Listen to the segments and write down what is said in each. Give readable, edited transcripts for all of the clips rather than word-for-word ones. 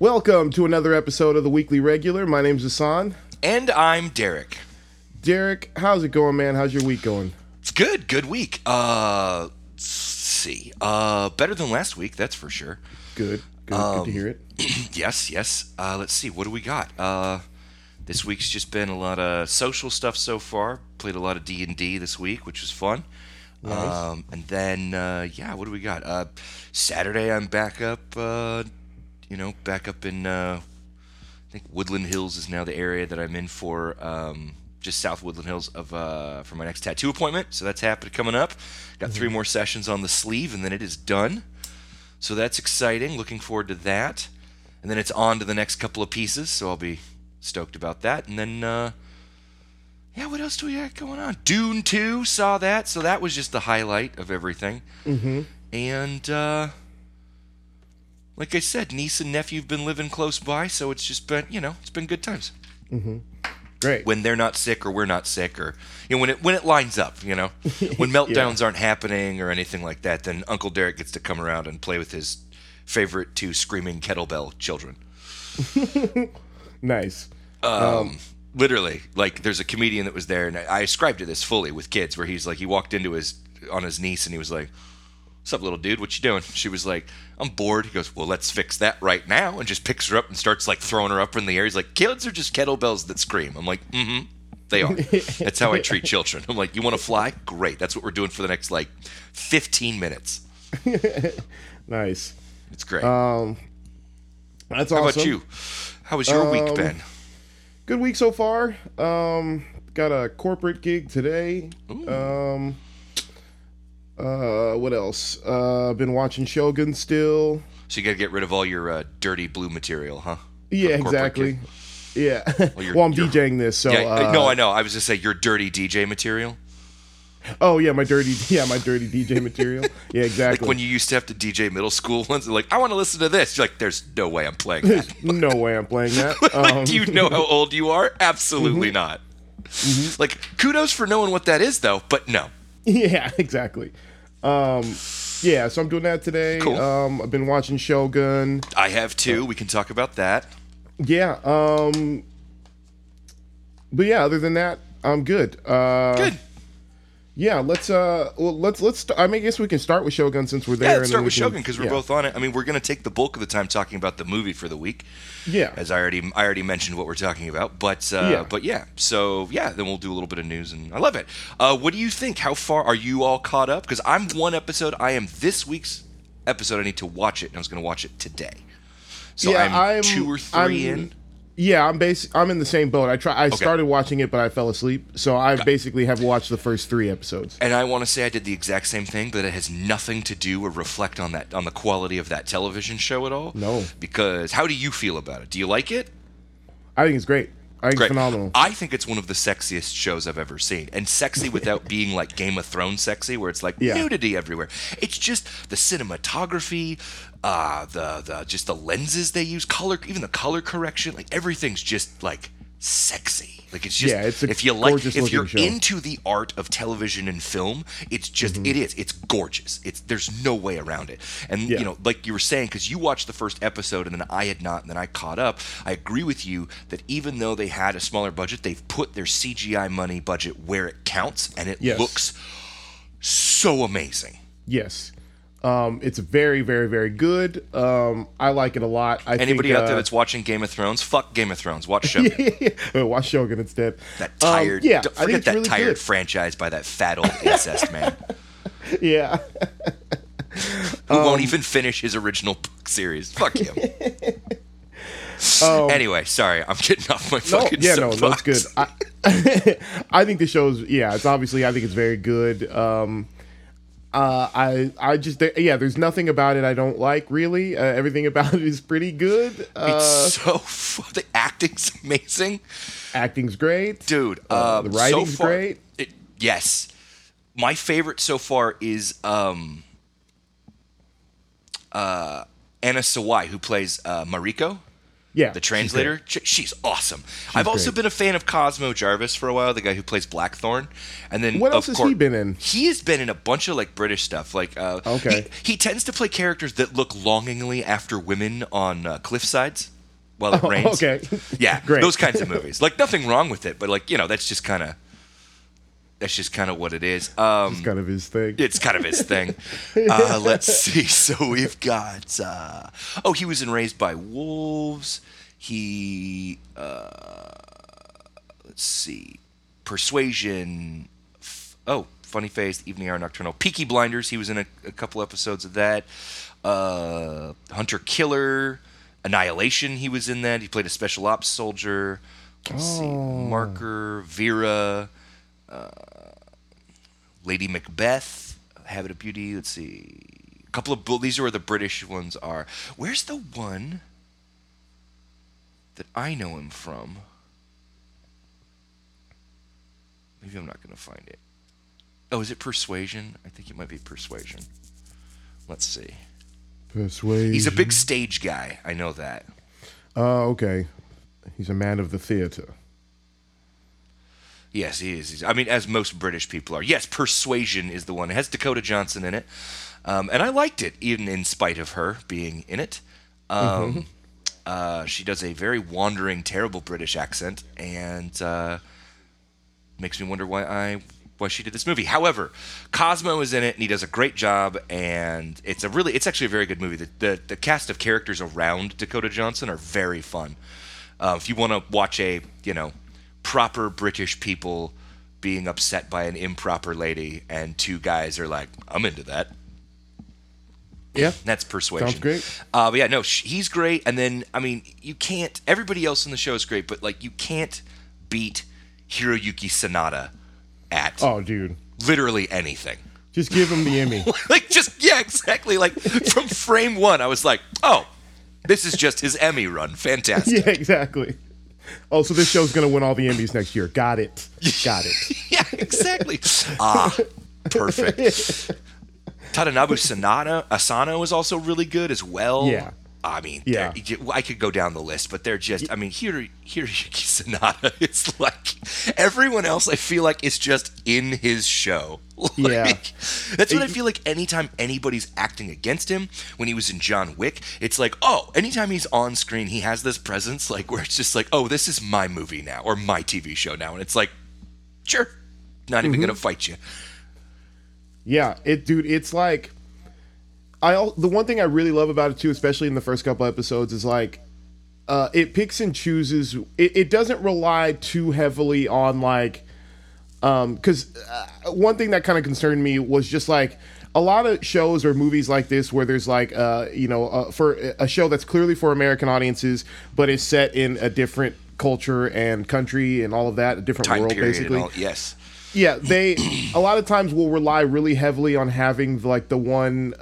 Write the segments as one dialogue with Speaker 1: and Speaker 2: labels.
Speaker 1: Welcome to another episode of the Weekly Regular. My name's Hassan.
Speaker 2: And I'm Derek.
Speaker 1: Derek, how's it going, man? How's your week going?
Speaker 2: It's good. Good week. Let's see. Better than last week, that's for sure.
Speaker 1: Good. Good to hear it.
Speaker 2: Yes. Let's see. What do we got? This week's just been a lot of social stuff so far. Played a lot of D&D this week, which was fun.
Speaker 1: Nice.
Speaker 2: And then, what do we got? Saturday, I'm back up, back up in, I think Woodland Hills is now the area that I'm in for, just south Woodland Hills for my next tattoo appointment. So that's coming up. Got 3 more sessions on the sleeve, and then it is done. So that's exciting. Looking forward to that. And then it's on to the next couple of pieces, so I'll be stoked about that. And then, what else do we got going on? Dune 2, saw that. So that was just the highlight of everything.
Speaker 1: Mm-hmm.
Speaker 2: And, like I said, niece and nephew have been living close by, so it's just been, it's been good times.
Speaker 1: Mm-hmm. Great.
Speaker 2: When they're not sick or we're not sick, or when it lines up, when meltdowns aren't happening or anything like that, then Uncle Derek gets to come around and play with his favorite 2 screaming kettlebell children.
Speaker 1: Nice.
Speaker 2: Literally, like there's a comedian that was there, and I ascribed to this fully with kids, where he's like, he walked into on his niece, and he was like, "What's up, little dude? What you doing?" She was like, "I'm bored." He goes, "Well, let's fix that right now," and just picks her up and starts like throwing her up in the air. He's like, "Kids are just kettlebells that scream." I'm like, they are. That's how I treat children. I'm like, "You want to fly? Great. That's what we're doing for the next 15 minutes."
Speaker 1: Nice.
Speaker 2: It's great.
Speaker 1: That's
Speaker 2: How
Speaker 1: awesome.
Speaker 2: about you? How was your week been?
Speaker 1: Good week so far. Got a corporate gig today.
Speaker 2: Ooh.
Speaker 1: What else? Been watching Shogun still.
Speaker 2: So you got to get rid of all your dirty blue material, huh?
Speaker 1: Yeah,
Speaker 2: From corporate
Speaker 1: exactly.
Speaker 2: gig.
Speaker 1: Yeah.
Speaker 2: Well,
Speaker 1: I'm DJing this, so
Speaker 2: no, I know. I was just saying your dirty DJ material.
Speaker 1: Oh yeah, my dirty DJ material. Yeah, exactly.
Speaker 2: Like when you used to have to DJ middle school ones, like, I want to listen to this. You're like, there's no way I'm playing that.
Speaker 1: No way I'm playing that.
Speaker 2: Like, do you know how old you are? Absolutely not. Mm-hmm. Like, kudos for knowing what that is, though, but no.
Speaker 1: Yeah, exactly. Yeah, so I'm doing that today.
Speaker 2: Cool.
Speaker 1: I've been watching Shogun.
Speaker 2: I have too. We can talk about that.
Speaker 1: Yeah. But yeah, other than that, I'm good.
Speaker 2: Good.
Speaker 1: Yeah, let's I mean, I guess we can start with Shogun since we're there.
Speaker 2: Yeah, let's
Speaker 1: and
Speaker 2: start
Speaker 1: then
Speaker 2: with Shogun because we're
Speaker 1: yeah.
Speaker 2: both on it. I mean, we're going to take the bulk of the time talking about the movie for the week.
Speaker 1: Yeah.
Speaker 2: As I already mentioned what we're talking about, but yeah. So yeah, then we'll do a little bit of news, and I love it. What do you think? How far are you all caught up? Because I'm one episode. I am this week's episode. I need to watch it, and I was going to watch it today. So
Speaker 1: Yeah,
Speaker 2: I'm 2 or 3 in.
Speaker 1: Yeah, I'm in the same boat. I started watching it, but I fell asleep. So I basically have watched the first 3 episodes.
Speaker 2: And I want to say I did the exact same thing, but it has nothing to do or reflect on the quality of that television show at all.
Speaker 1: No.
Speaker 2: Because how do you feel about it? Do you like it?
Speaker 1: I think it's great. I think it's phenomenal.
Speaker 2: I think it's one of the sexiest shows I've ever seen. And sexy without being like Game of Thrones sexy, where it's like nudity everywhere. It's just the cinematography, just the lenses they use, even the color correction, like everything's just like sexy. Like it's just
Speaker 1: it's a
Speaker 2: if you're
Speaker 1: show.
Speaker 2: into the art of television and film, it's just it's gorgeous. There's no way around it. And like you were saying, because you watched the first episode and then I had not, and then I caught up. I agree with you that even though they had a smaller budget, they've put their CGI money budget where it counts, and it looks so amazing.
Speaker 1: Yes. It's very, very, very good. I like it a lot.
Speaker 2: Anybody out there that's watching Game of Thrones, fuck Game of Thrones. Watch Shogun.
Speaker 1: Watch Shogun instead.
Speaker 2: That tired, forget that
Speaker 1: really
Speaker 2: tired
Speaker 1: good.
Speaker 2: franchise by that fat old incest man.
Speaker 1: Yeah.
Speaker 2: Who won't even finish his original book series. Fuck him. Anyway, sorry, I'm getting off my fucking
Speaker 1: soapbox. That's good. I think the show's, it's obviously, I think it's very good. There's nothing about it I don't like, really. Everything about it is pretty good.
Speaker 2: It's so fun. The acting's amazing.
Speaker 1: Acting's great.
Speaker 2: Dude,
Speaker 1: the writing's great.
Speaker 2: Yes. My favorite so far is Anna Sawai, who plays Mariko.
Speaker 1: Yeah,
Speaker 2: the translator. She's awesome. I've also been a fan of Cosmo Jarvis for a while, the guy who plays Blackthorn. And then
Speaker 1: what else has he been in?
Speaker 2: He has been in a bunch of like British stuff. Like he tends to play characters that look longingly after women on cliff sides. While It Rains.
Speaker 1: Okay.
Speaker 2: Yeah,
Speaker 1: Great.
Speaker 2: those kinds of movies. Like, nothing wrong with it, but, like, that's just kind of what it is.
Speaker 1: It's kind of his thing.
Speaker 2: It's kind of his thing. Let's see. So we've got. He was in Raised by Wolves. He. Let's see. Persuasion. Funny Face, Evening Hour, Nocturnal. Peaky Blinders. He was in a couple episodes of that. Hunter Killer. Annihilation. He was in that. He played a special ops soldier. Let's see. Marker. Vera. Lady Macbeth, Habit of Beauty. Let's see, a couple of these are where the British ones are. Where's the one that I know him from? Maybe I'm not going to find it. Oh, is it Persuasion? I think it might be Persuasion. Let's see.
Speaker 1: Persuasion.
Speaker 2: He's a big stage guy. I know that.
Speaker 1: Okay. He's a man of the theater.
Speaker 2: Yes, he is. I mean, as most British people are. Yes, Persuasion is the one. It has Dakota Johnson in it. And I liked it, even in spite of her being in it. She does a very wandering, terrible British accent, and makes me wonder why she did this movie. However, Cosmo is in it, and he does a great job, and it's actually a very good movie. The cast of characters around Dakota Johnson are very fun. If you want to watch a, proper British people being upset by an improper lady, and two guys are like, I'm into that.
Speaker 1: Yeah.
Speaker 2: That's Persuasion.
Speaker 1: Sounds great.
Speaker 2: But yeah, no, he's great. And then, I mean, you can't, everybody else in the show is great, but like, you can't beat Hiroyuki Sanada at
Speaker 1: dude,
Speaker 2: literally anything.
Speaker 1: Just give him the Emmy.
Speaker 2: Yeah, exactly. Like, from frame one, I was like, this is just his Emmy run. Fantastic.
Speaker 1: Yeah, exactly. Oh, so this show's going to win all the Emmys next year. Got it.
Speaker 2: Yeah, exactly. Perfect. Tadanobu Asano is also really good as well.
Speaker 1: Yeah.
Speaker 2: I mean, I could go down the list, but they're just, I mean, Hiroyuki Sanada, it's like, everyone else I feel like is just in his show. That's what I feel like anytime anybody's acting against him. When he was in John Wick, it's like, anytime he's on screen, he has this presence, like, where it's just like, this is my movie now, or my TV show now, and it's like, sure, not even gonna fight you.
Speaker 1: Yeah, it's like, the one thing I really love about it too, especially in the first couple episodes, is like, it picks and chooses. It doesn't rely too heavily on like, because one thing that kind of concerned me was just like a lot of shows or movies like this where there's like, for a show that's clearly for American audiences, but is set in a different culture and country and all of that, a different
Speaker 2: Time
Speaker 1: world
Speaker 2: period
Speaker 1: basically.
Speaker 2: and all, yes.
Speaker 1: Yeah, they a lot of times will rely really heavily on having like the one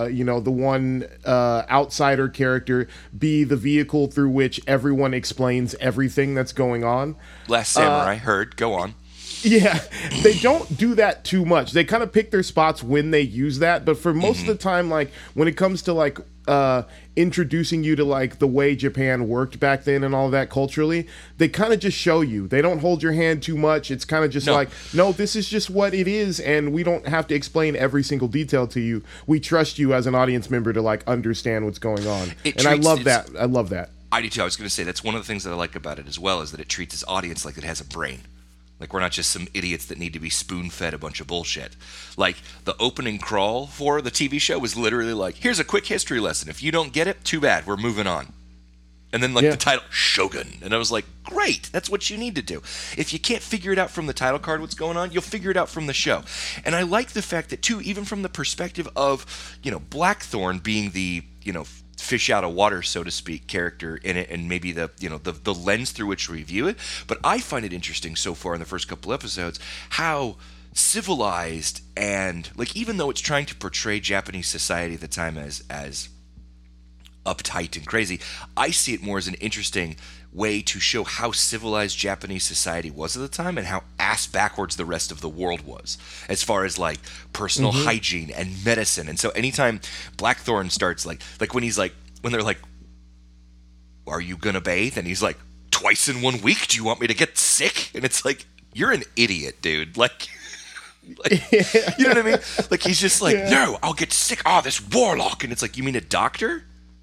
Speaker 1: outsider character be the vehicle through which everyone explains everything that's going on.
Speaker 2: Last Samurai, heard. Go on.
Speaker 1: Yeah, they don't do that too much. They kind of pick their spots when they use that, but for most of the time, like when it comes to like introducing you to like the way Japan worked back then and all that culturally, they kind of just show you. They don't hold your hand too much. It's kind of just like, no, this is just what it is, and we don't have to explain every single detail to you. We trust you as an audience member to like understand what's going on. I love that. I love that.
Speaker 2: I do too. I was going to say that's one of the things that I like about it as well, is that it treats its audience like it has a brain. Like, we're not just some idiots that need to be spoon-fed a bunch of bullshit. Like, the opening crawl for the TV show was literally like, here's a quick history lesson. If you don't get it, too bad. We're moving on. And then, like, the title, Shogun. And I was like, great. That's what you need to do. If you can't figure it out from the title card what's going on, you'll figure it out from the show. And I like the fact that, too, even from the perspective of, Blackthorn being the, fish out of water, so to speak, character in it, and maybe the lens through which we view it. But I find it interesting so far in the first couple episodes how civilized and, like, even though it's trying to portray Japanese society at the time as uptight and crazy, I see it more as an interesting way to show how civilized Japanese society was at the time and how ass backwards the rest of the world was as far as like personal hygiene and medicine. And so anytime Blackthorn starts like when he's like, when they're like, are you gonna bathe? And he's like, twice in 1 week? Do you want me to get sick? And it's like, you're an idiot, dude. Like you know what I mean? Like, he's just like, no, I'll get sick. This warlock. And it's like, you mean a doctor?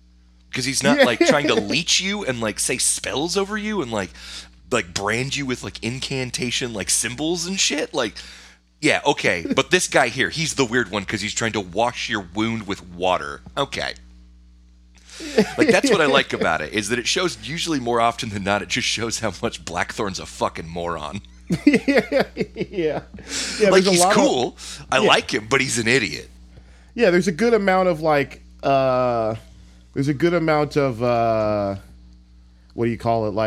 Speaker 2: because he's not like trying to leech you and like say spells over you and like brand you with like incantation like symbols and shit. Like, yeah, okay, but this guy here, he's the weird one because he's trying to wash your wound with water. Okay. Like, that's what I like about it, is that it shows, usually more often than not, it just shows how much Blackthorn's a fucking moron.
Speaker 1: Yeah.
Speaker 2: Like, he's cool. I like him, but he's an idiot.
Speaker 1: Yeah, there's a good amount of, like, what do you call it?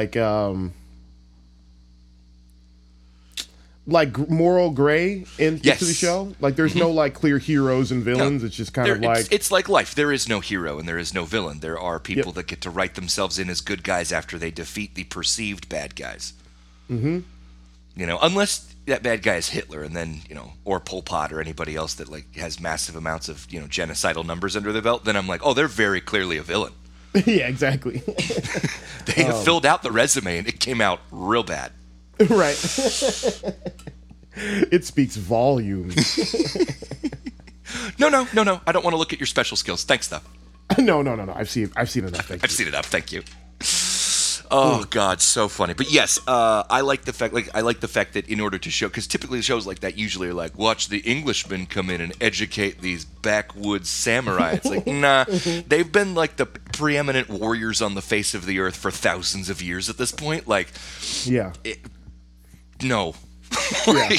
Speaker 1: Like moral gray into the show. Like, there's no like clear heroes and villains. No, it's just kind of like
Speaker 2: it's like life. There is no hero and there is no villain. There are people that get to write themselves in as good guys after they defeat the perceived bad guys. Mm-hmm. You know, unless that bad guy is Hitler, and then, you know, or Pol Pot or anybody else that like has massive amounts of, you know, genocidal numbers under their belt. Then I'm like, oh, they're very clearly a villain.
Speaker 1: Yeah, exactly.
Speaker 2: They have filled out the resume and it came out real bad.
Speaker 1: Right. It speaks volumes.
Speaker 2: No. I don't want to look at your special skills. Thanks, though.
Speaker 1: No. I've seen enough.
Speaker 2: I've seen enough. Thank you. Oh God, so funny. But yes, I like the fact that in order to show, because typically shows like that usually are like, watch the Englishmen come in and educate these backwoods samurai. It's like, nah, they've been like the preeminent warriors on the face of the earth for thousands of years at this point. Like,
Speaker 1: yeah.
Speaker 2: No. Like,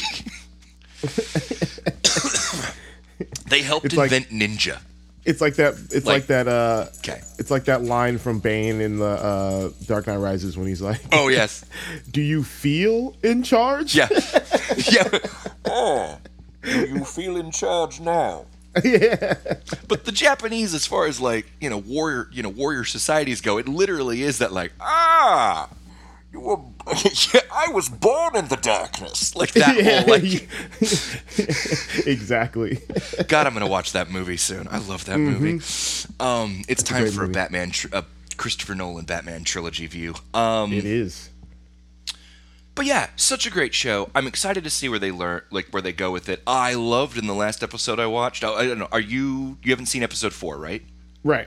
Speaker 2: they helped invent ninja.
Speaker 1: It's like that. It's like that.
Speaker 2: Okay.
Speaker 1: It's like that line from Bane in the Dark Knight Rises when he's like,
Speaker 2: "Oh yes,
Speaker 1: do you feel in charge?"
Speaker 2: Yeah. Yeah. Oh, do you feel in charge now?
Speaker 1: Yeah.
Speaker 2: But the Japanese, as far as like warrior societies go, it literally is that like you were, I was born in the darkness. Like that whole, like...
Speaker 1: Exactly.
Speaker 2: God, I'm going to watch that movie soon. I love that movie. It's time for movie. A Christopher Nolan Batman trilogy view.
Speaker 1: It is.
Speaker 2: But yeah, such a great show. I'm excited to see where they where they go with it. I loved in the last episode I watched. I don't know. You haven't seen episode 4, right?
Speaker 1: Right.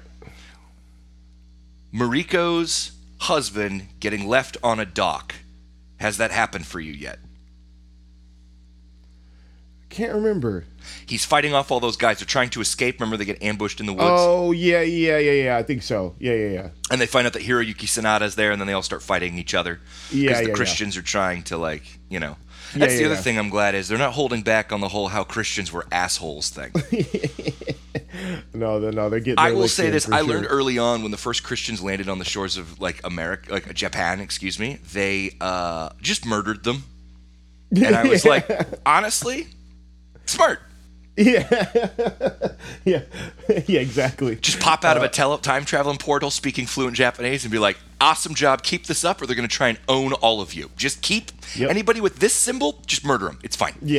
Speaker 2: Mariko's husband getting left on a dock. Has that happened for you yet?
Speaker 1: Can't remember.
Speaker 2: He's fighting off all those guys. They're trying to escape. Remember, they get ambushed in the woods?
Speaker 1: Oh, yeah. I think so. Yeah.
Speaker 2: And they find out that Hiroyuki Sanada's there, and then they all start fighting each other. Because the Christians are trying to, like, you know. That's the other thing I'm glad is they're not holding back on the whole how Christians were assholes thing.
Speaker 1: No, they're getting.
Speaker 2: I will say this: I learned early on when the first Christians landed on the shores of like America, like Japan, excuse me. They just murdered them, and I was like, honestly, smart.
Speaker 1: Yeah, yeah, exactly.
Speaker 2: Just pop out of a time traveling portal, speaking fluent Japanese, and be like, "Awesome job, keep this up, or they're going to try and own all of you. Just keep anybody with this symbol, just murder them. It's fine."
Speaker 1: Yeah,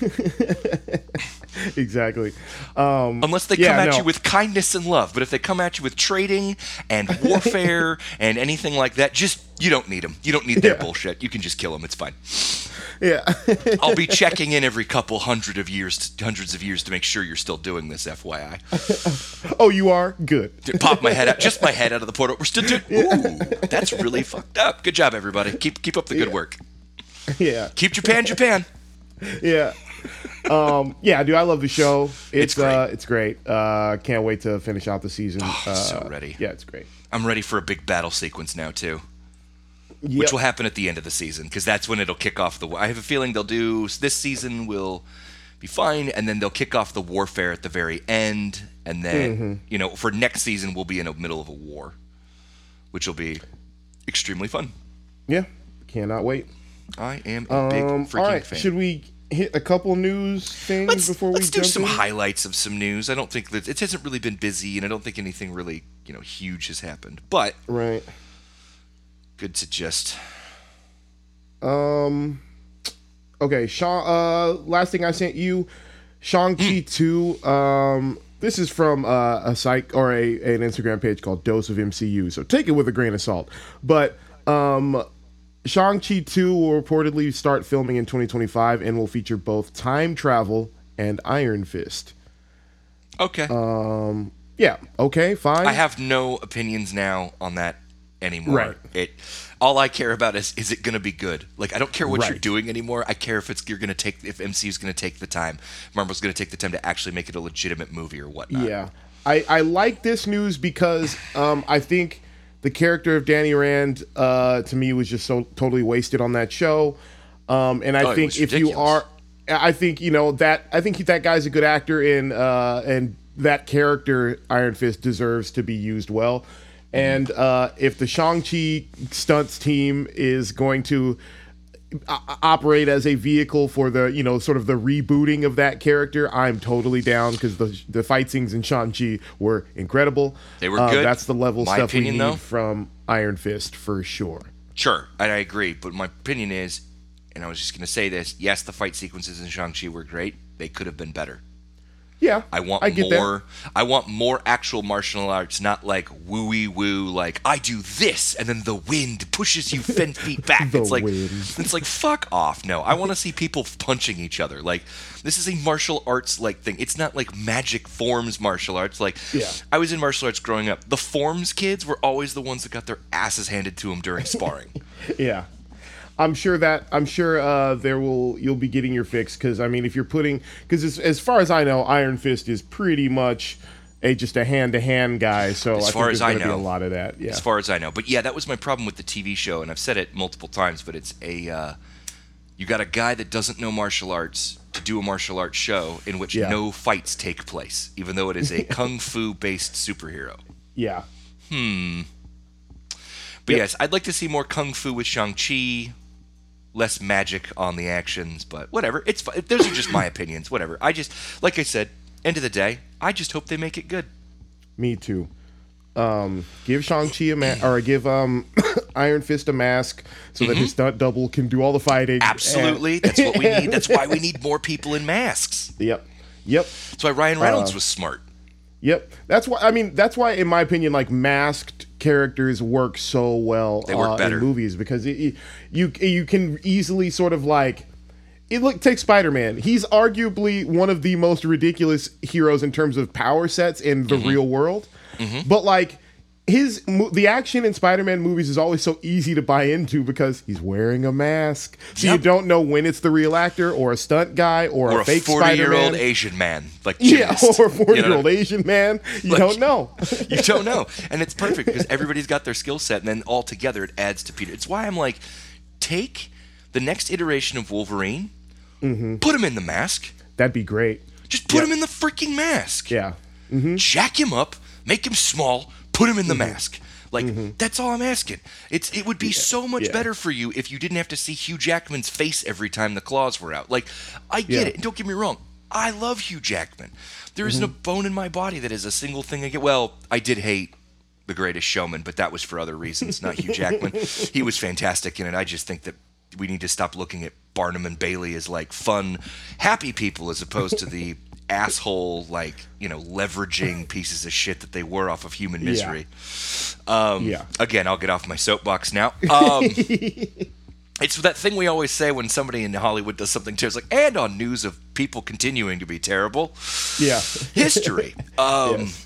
Speaker 1: exactly.
Speaker 2: Unless they come at you with kindness and love, but if they come at you with trading and warfare and anything like that, just you don't need them. You don't need their bullshit. You can just kill them. It's fine.
Speaker 1: Yeah.
Speaker 2: I'll be checking in every hundreds of years to make sure you're still doing this, FYI.
Speaker 1: Oh, you are? Good.
Speaker 2: Pop my head out, just my head out of the portal. We're still doing. Ooh, that's really fucked up. Good job, everybody. Keep up the good work.
Speaker 1: Yeah.
Speaker 2: Keep Japan.
Speaker 1: Yeah. Yeah, dude, I love the show.
Speaker 2: It's great.
Speaker 1: It's great. Can't wait to finish out the season.
Speaker 2: So ready.
Speaker 1: Yeah, it's great.
Speaker 2: I'm ready for a big battle sequence now too.
Speaker 1: Yep.
Speaker 2: Which will happen at the end of the season, because that's when it'll kick off I have a feeling they'll do this season will be fine, and then they'll kick off the warfare at the very end, and then for next season we'll be in the middle of a war, which will be extremely fun.
Speaker 1: Yeah, cannot wait.
Speaker 2: I am a big freaking fan.
Speaker 1: Should we hit a couple news things before we jump in?
Speaker 2: Let's do some highlights of some news. I don't think that it hasn't really been busy, and I don't think anything really huge has happened, but
Speaker 1: right.
Speaker 2: Good to just.
Speaker 1: Okay, Sean. Last thing I sent you, Shang-Chi 2. This is from a site or an Instagram page called Dose of MCU. So take it with a grain of salt. But Shang-Chi 2 will reportedly start filming in 2025 and will feature both time travel and Iron Fist.
Speaker 2: Okay.
Speaker 1: Yeah, Yeah. Okay. Fine.
Speaker 2: I have no opinions now on that anymore.
Speaker 1: Right.
Speaker 2: All I care about is it going to be good? Like, I don't care what you're
Speaker 1: Right.
Speaker 2: doing anymore. I care if if MCU's going to take the time, Marvel's going to take the time to actually make it a legitimate movie or whatnot.
Speaker 1: Yeah. I like this news because I think the character of Danny Rand to me was just so totally wasted on that show. And I think if you are, I think that guy's a good actor and that character Iron Fist deserves to be used well. And if the Shang-Chi stunts team is going to operate as a vehicle for the sort of the rebooting of that character, I'm totally down, because the fight scenes in Shang-Chi were incredible.
Speaker 2: They were good.
Speaker 1: That's the level
Speaker 2: My
Speaker 1: stuff
Speaker 2: opinion,
Speaker 1: we
Speaker 2: though,
Speaker 1: need from Iron Fist for sure.
Speaker 2: Sure, and I agree. But my opinion is, and I was just going to say this, yes, the fight sequences in Shang-Chi were great. They could have been better.
Speaker 1: Yeah,
Speaker 2: I want
Speaker 1: get
Speaker 2: more.
Speaker 1: that.
Speaker 2: I want more actual martial arts, not like wooey woo. Like, I do this, and then the wind pushes you 10 feet back.
Speaker 1: The
Speaker 2: it's like
Speaker 1: wind.
Speaker 2: it's like fuck off. No, I want to see people punching each other. Like, this is a martial arts like thing. It's not like magic forms martial arts. Like,
Speaker 1: Yeah.
Speaker 2: I was in martial arts growing up. The forms kids were always the ones that got their asses handed to them during sparring.
Speaker 1: Yeah. I'm sure you'll be getting your fix, because I mean, if you're because as far as I know, Iron Fist is pretty much just a hand-to-hand guy, so
Speaker 2: As
Speaker 1: I
Speaker 2: far
Speaker 1: think
Speaker 2: as
Speaker 1: there's
Speaker 2: I
Speaker 1: going to be
Speaker 2: know.
Speaker 1: a lot of that. Yeah.
Speaker 2: As far as I know. But yeah, that was my problem with the TV show, and I've said it multiple times, but it's you got a guy that doesn't know martial arts to do a martial arts show in which
Speaker 1: Yeah.
Speaker 2: no fights take place, even though it is a kung fu-based superhero.
Speaker 1: Yeah.
Speaker 2: But
Speaker 1: Yep.
Speaker 2: yes, I'd like to see more kung fu with Shang-Chi, less magic on the actions, but whatever. It's fine. Those are just my opinions, whatever. Like I said, end of the day, I just hope they make it good.
Speaker 1: Me too. Give Shang-Chi give Iron Fist a mask so that his stunt double can do all the fighting.
Speaker 2: Absolutely. That's what we need. That's why we need more people in masks.
Speaker 1: Yep.
Speaker 2: That's why Ryan Reynolds was smart.
Speaker 1: Yep. That's why, in my opinion, like, masked characters work so well
Speaker 2: They work better.
Speaker 1: in movies, because you can easily sort of like take Spider-Man. He's arguably one of the most ridiculous heroes in terms of power sets in the real world. But like, the action in Spider-Man movies is always so easy to buy into because he's wearing a mask, so you don't know when it's the real actor or a stunt guy or a fake
Speaker 2: 40-year-old
Speaker 1: Spider-Man.
Speaker 2: Asian man, like
Speaker 1: Yeah,
Speaker 2: gymnast.
Speaker 1: or a 40-year-old
Speaker 2: You know?
Speaker 1: Asian man. You
Speaker 2: Like,
Speaker 1: don't know.
Speaker 2: You don't know, and it's perfect because everybody's got their skill set, and then all together it adds to Peter. It's why I'm like, take the next iteration of Wolverine, put him in the mask,
Speaker 1: That'd be great.
Speaker 2: just put him in the freaking mask.
Speaker 1: Yeah.
Speaker 2: Jack him up, make him small, put him in the mask. Like, that's all I'm asking. It would be so much better for you if you didn't have to see Hugh Jackman's face every time the claws were out. Like, I get it, and don't get me wrong, I love Hugh Jackman. There isn't a bone in my body that is a single thing I get. Well, I did hate The Greatest Showman, but that was for other reasons, not Hugh Jackman. He was fantastic in it. I just think that we need to stop looking at Barnum and Bailey as like fun, happy people as opposed to the asshole, like, leveraging pieces of shit that they were off of human misery. Again, I'll get off my soapbox now. It's that thing we always say when somebody in Hollywood does something terrible. It's like, and on news of people continuing to be terrible.
Speaker 1: Yeah.
Speaker 2: History.
Speaker 1: Yes.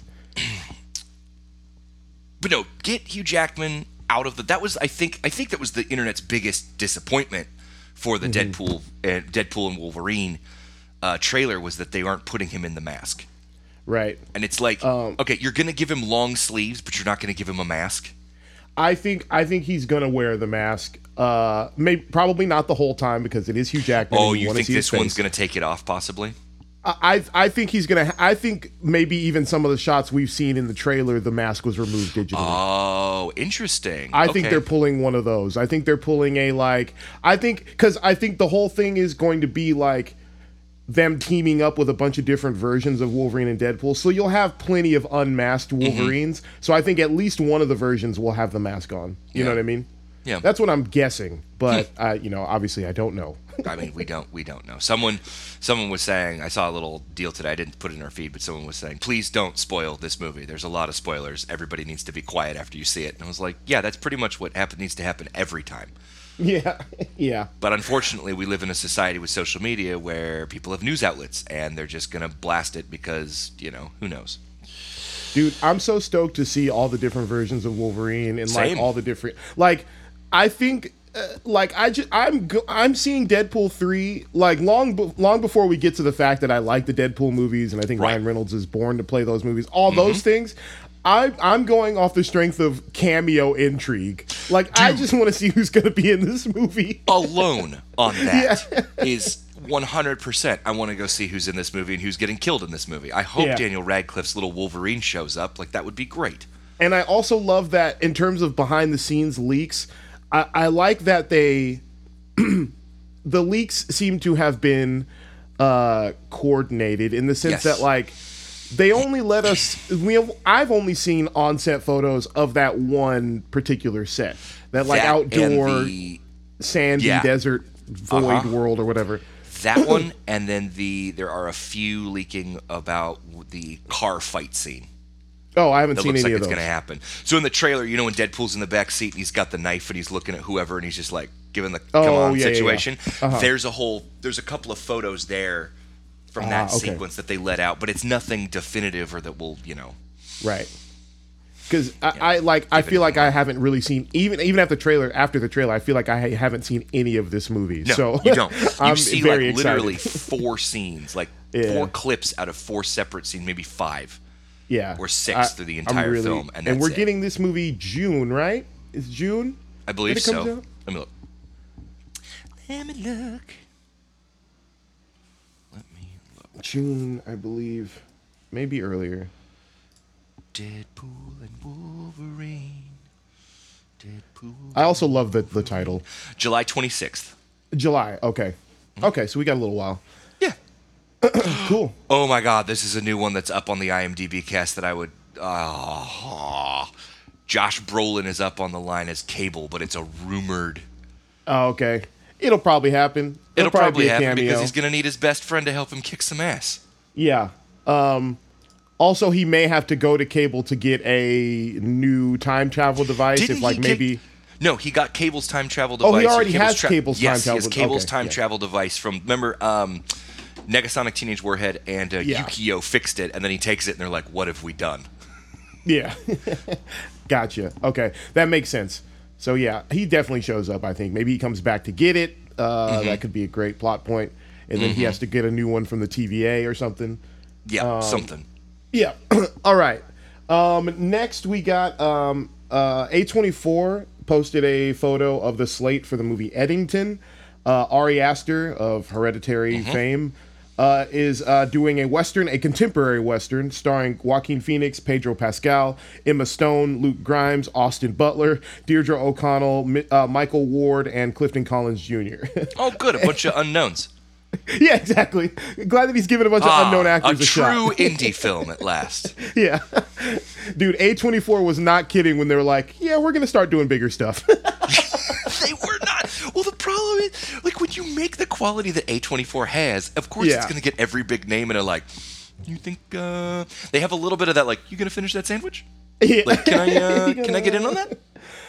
Speaker 2: But no, get Hugh Jackman out of that was I think that was the internet's biggest disappointment for the Deadpool and Wolverine trailer, was that they aren't putting him in the mask.
Speaker 1: Right.
Speaker 2: And it's like, okay, you're going to give him long sleeves, but you're not going to give him a mask.
Speaker 1: I think he's gonna wear the mask. Probably not the whole time, because it is Hugh Jackman.
Speaker 2: Oh,
Speaker 1: and
Speaker 2: you
Speaker 1: wanna
Speaker 2: think
Speaker 1: see his
Speaker 2: this one's
Speaker 1: face.
Speaker 2: going to take it off, possibly?
Speaker 1: I think he's gonna. I think maybe even some of the shots we've seen in the trailer, the mask was removed digitally.
Speaker 2: Oh, interesting.
Speaker 1: I think
Speaker 2: Okay.
Speaker 1: they're pulling one of those. I think they're pulling because I think the whole thing is going to be like them teaming up with a bunch of different versions of Wolverine and Deadpool. So you'll have plenty of unmasked Wolverines. So I think at least one of the versions will have the mask on. You know what I mean?
Speaker 2: Yeah.
Speaker 1: That's what I'm guessing. But obviously I don't know.
Speaker 2: I mean, we don't know. Someone was saying, I saw a little deal today. I didn't put it in our feed, but someone was saying, please don't spoil this movie. There's a lot of spoilers. Everybody needs to be quiet after you see it. And I was like, yeah, that's pretty much what needs to happen every time.
Speaker 1: Yeah. Yeah.
Speaker 2: But unfortunately, we live in a society with social media where people have news outlets, and they're just going to blast it because, who knows?
Speaker 1: Dude, I'm so stoked to see all the different versions of Wolverine and like
Speaker 2: Same.
Speaker 1: all the different like I think I'm seeing Deadpool 3 like long before we get to the fact that I like the Deadpool movies and I think
Speaker 2: Right.
Speaker 1: Ryan Reynolds is born to play those movies. All those things. I'm going off the strength of cameo intrigue. Like I just want to see who's going to be in this movie.
Speaker 2: Alone on that is 100%. I want to go see who's in this movie and who's getting killed in this movie. I hope
Speaker 1: Yeah.
Speaker 2: Daniel Radcliffe's little Wolverine shows up. Like, that would be great.
Speaker 1: And I also love that in terms of behind the scenes leaks, I like that the leaks seem to have been coordinated in the sense
Speaker 2: Yes.
Speaker 1: that like they only let us I've only seen on-set photos of that one particular set. That like
Speaker 2: That
Speaker 1: outdoor
Speaker 2: and the,
Speaker 1: sandy
Speaker 2: yeah.
Speaker 1: desert void world or whatever.
Speaker 2: that one, and then there are a few leaking about the car fight scene.
Speaker 1: Oh, I haven't
Speaker 2: That
Speaker 1: seen
Speaker 2: looks
Speaker 1: any
Speaker 2: like
Speaker 1: of
Speaker 2: it's
Speaker 1: those.
Speaker 2: going to happen. So in the trailer, you know, when Deadpool's in the back seat and he's got the knife and he's looking at whoever and he's just like giving the come on
Speaker 1: yeah,
Speaker 2: situation.
Speaker 1: yeah.
Speaker 2: There's a couple of photos there from that
Speaker 1: okay.
Speaker 2: sequence that they let out, but it's nothing definitive or that will,
Speaker 1: Right. Because I feel like I haven't really seen even after the trailer I feel like I haven't seen any of this movie.
Speaker 2: No,
Speaker 1: so
Speaker 2: you don't.
Speaker 1: I'm
Speaker 2: You see
Speaker 1: very
Speaker 2: like literally
Speaker 1: excited.
Speaker 2: 4 scenes, like
Speaker 1: Yeah.
Speaker 2: 4 clips out of 4 separate scenes, maybe 5.
Speaker 1: Yeah,
Speaker 2: or 6 through the entire film, and that's
Speaker 1: we're
Speaker 2: it.
Speaker 1: getting this movie June, right? It's June.
Speaker 2: I believe
Speaker 1: when it comes
Speaker 2: so.
Speaker 1: out?
Speaker 2: Let me look. Let me look.
Speaker 1: June, I believe, maybe earlier.
Speaker 2: Deadpool and Wolverine. Deadpool.
Speaker 1: I also love the title.
Speaker 2: July 26th.
Speaker 1: July. Okay. Okay, so we got a little while.
Speaker 2: Yeah.
Speaker 1: Cool.
Speaker 2: Oh my God, this is a new one that's up on the IMDb cast that I would. Josh Brolin is up on the line as Cable, but it's a rumored.
Speaker 1: Oh, okay. It'll probably happen.
Speaker 2: It'll probably
Speaker 1: be a
Speaker 2: happen
Speaker 1: cameo.
Speaker 2: because he's gonna need his best friend to help him kick some ass.
Speaker 1: Yeah. Also, he may have to go to Cable to get a new time travel device.
Speaker 2: Didn't
Speaker 1: if like
Speaker 2: he
Speaker 1: maybe.
Speaker 2: No, he got Cable's time travel
Speaker 1: Oh,
Speaker 2: device.
Speaker 1: he
Speaker 2: or
Speaker 1: already has Cable's
Speaker 2: yes,
Speaker 1: time
Speaker 2: he has
Speaker 1: travel-
Speaker 2: Cable's
Speaker 1: okay,
Speaker 2: time
Speaker 1: yeah.
Speaker 2: travel device from, remember, Negasonic Teenage Warhead and
Speaker 1: Yeah.
Speaker 2: Yukio fixed it, and then he takes it, and they're like, what have we done?
Speaker 1: Yeah. Gotcha. Okay. That makes sense. So, yeah, he definitely shows up, I think. Maybe he comes back to get it. That could be a great plot point. And then he has to get a new one from the TVA or something.
Speaker 2: Yeah, something.
Speaker 1: Yeah. All right. Next, we got A24 posted a photo of the slate for the movie Eddington. Ari Aster of Hereditary fame is doing a contemporary Western starring Joaquin Phoenix, Pedro Pascal, Emma Stone, Luke Grimes, Austin Butler, Deirdre O'Connell, Michael Ward, and Clifton Collins Jr.
Speaker 2: Oh, good, a bunch of unknowns.
Speaker 1: Yeah, exactly. Glad that he's giving a bunch of unknown actors
Speaker 2: a
Speaker 1: a shot.
Speaker 2: true indie film at last.
Speaker 1: Yeah. Dude, A24 was not kidding when they were like, yeah, we're going to start doing bigger stuff.
Speaker 2: They were not. Well, the problem is, like, when you make the quality that A24 has, of course
Speaker 1: Yeah.
Speaker 2: it's going to get every big name, and they're like, you think, they have a little bit of that, like, you going to finish that sandwich?
Speaker 1: Yeah.
Speaker 2: Like, can I get in on that?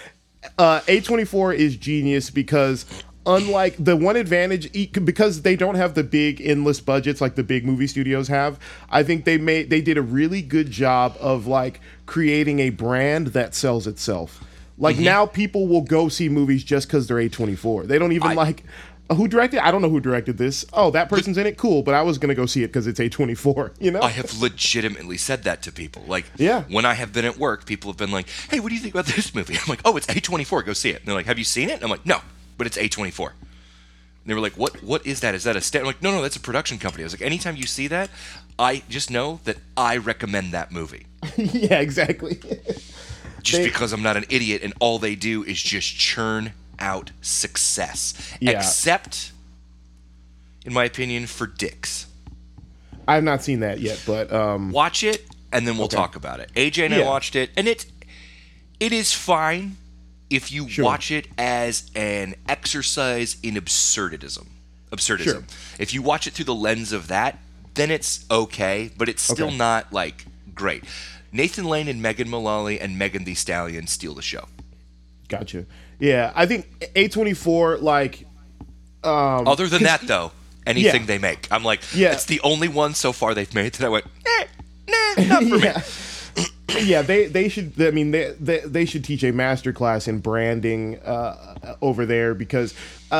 Speaker 1: A24 is genius because unlike the one advantage, because they don't have the big endless budgets like the big movie studios have, I think they did a really good job of like creating a brand that sells itself. Like now people will go see movies just because they're A24. They don't even who directed? I don't know who directed this. Oh, that person's in it. Cool, but I was gonna go see it because it's A24. You know?
Speaker 2: I have legitimately said that to people. Like,
Speaker 1: Yeah.
Speaker 2: when I have been at work, people have been like, hey, what do you think about this movie? I'm like, oh, it's A24. Go see it. And they're like, have you seen it? And I'm like, no, but it's A24. And they were like, what is that? Is that a stand? I'm like, no, that's a production company. I was like, anytime you see that, I just know that I recommend that movie.
Speaker 1: Yeah, exactly.
Speaker 2: Just because I'm not an idiot and all they do is just churn out success.
Speaker 1: Yeah.
Speaker 2: Except, in my opinion, for dicks.
Speaker 1: I've not seen that yet, but
Speaker 2: Watch it, and then we'll talk about it. AJ and I
Speaker 1: Yeah.
Speaker 2: watched it, and it is fine if you watch it as an exercise in absurdism.
Speaker 1: Sure.
Speaker 2: If you watch it through the lens of that, then it's okay, but it's still not, like, great. Nathan Lane and Megan Mullally and Megan Thee Stallion steal the show.
Speaker 1: Gotcha. Yeah, I think A24 like.
Speaker 2: Other than that, though, anything
Speaker 1: Yeah.
Speaker 2: they make, I'm like,
Speaker 1: Yeah.
Speaker 2: it's the only one so far they've made that I went, nah, not for me.
Speaker 1: Yeah, they should. I mean, they should teach a master class in branding over there because,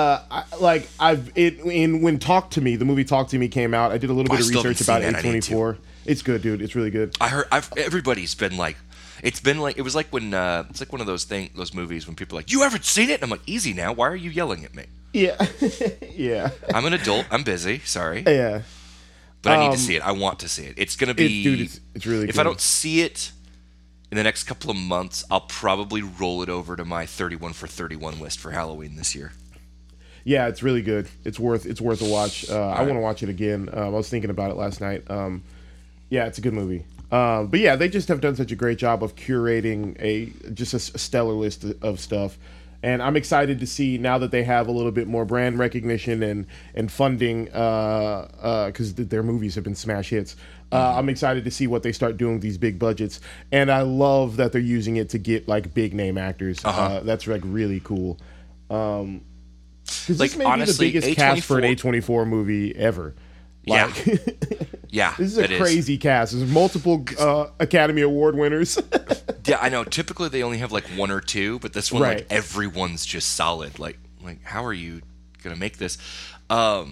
Speaker 1: when Talk to Me, the movie Talk to Me came out, I did a little bit of research about A24. It's good, dude. It's really good.
Speaker 2: I heard everybody's been like, it was like when it's like one of those movies when people are like, you haven't seen it, and I'm like, easy now. Why are you yelling at me?
Speaker 1: Yeah, yeah.
Speaker 2: I'm an adult. I'm busy. Sorry.
Speaker 1: Yeah.
Speaker 2: But I need to see it. I want to see it. It's gonna be,
Speaker 1: dude. It's really good.
Speaker 2: If I don't see it in the next couple of months, I'll probably roll it over to my 31 for 31 list for Halloween this year.
Speaker 1: Yeah, it's really good. It's worth a watch. I want to watch it again. I was thinking about it last night. Yeah, it's a good movie. But yeah, they just have done such a great job of curating a stellar list of stuff. And I'm excited to see now that they have a little bit more brand recognition and funding, because their movies have been smash hits. I'm excited to see what they start doing with these big budgets, and I love that they're using it to get like big name actors. That's like really cool. Like, this may
Speaker 2: honestly,
Speaker 1: be the biggest cast for an A24 movie ever. Like,
Speaker 2: yeah,
Speaker 1: this is a crazy cast. There's multiple Academy Award winners.
Speaker 2: Yeah, I know. Typically, they only have like one or two, but this one, like, everyone's just solid. Like, how are you gonna make this? No,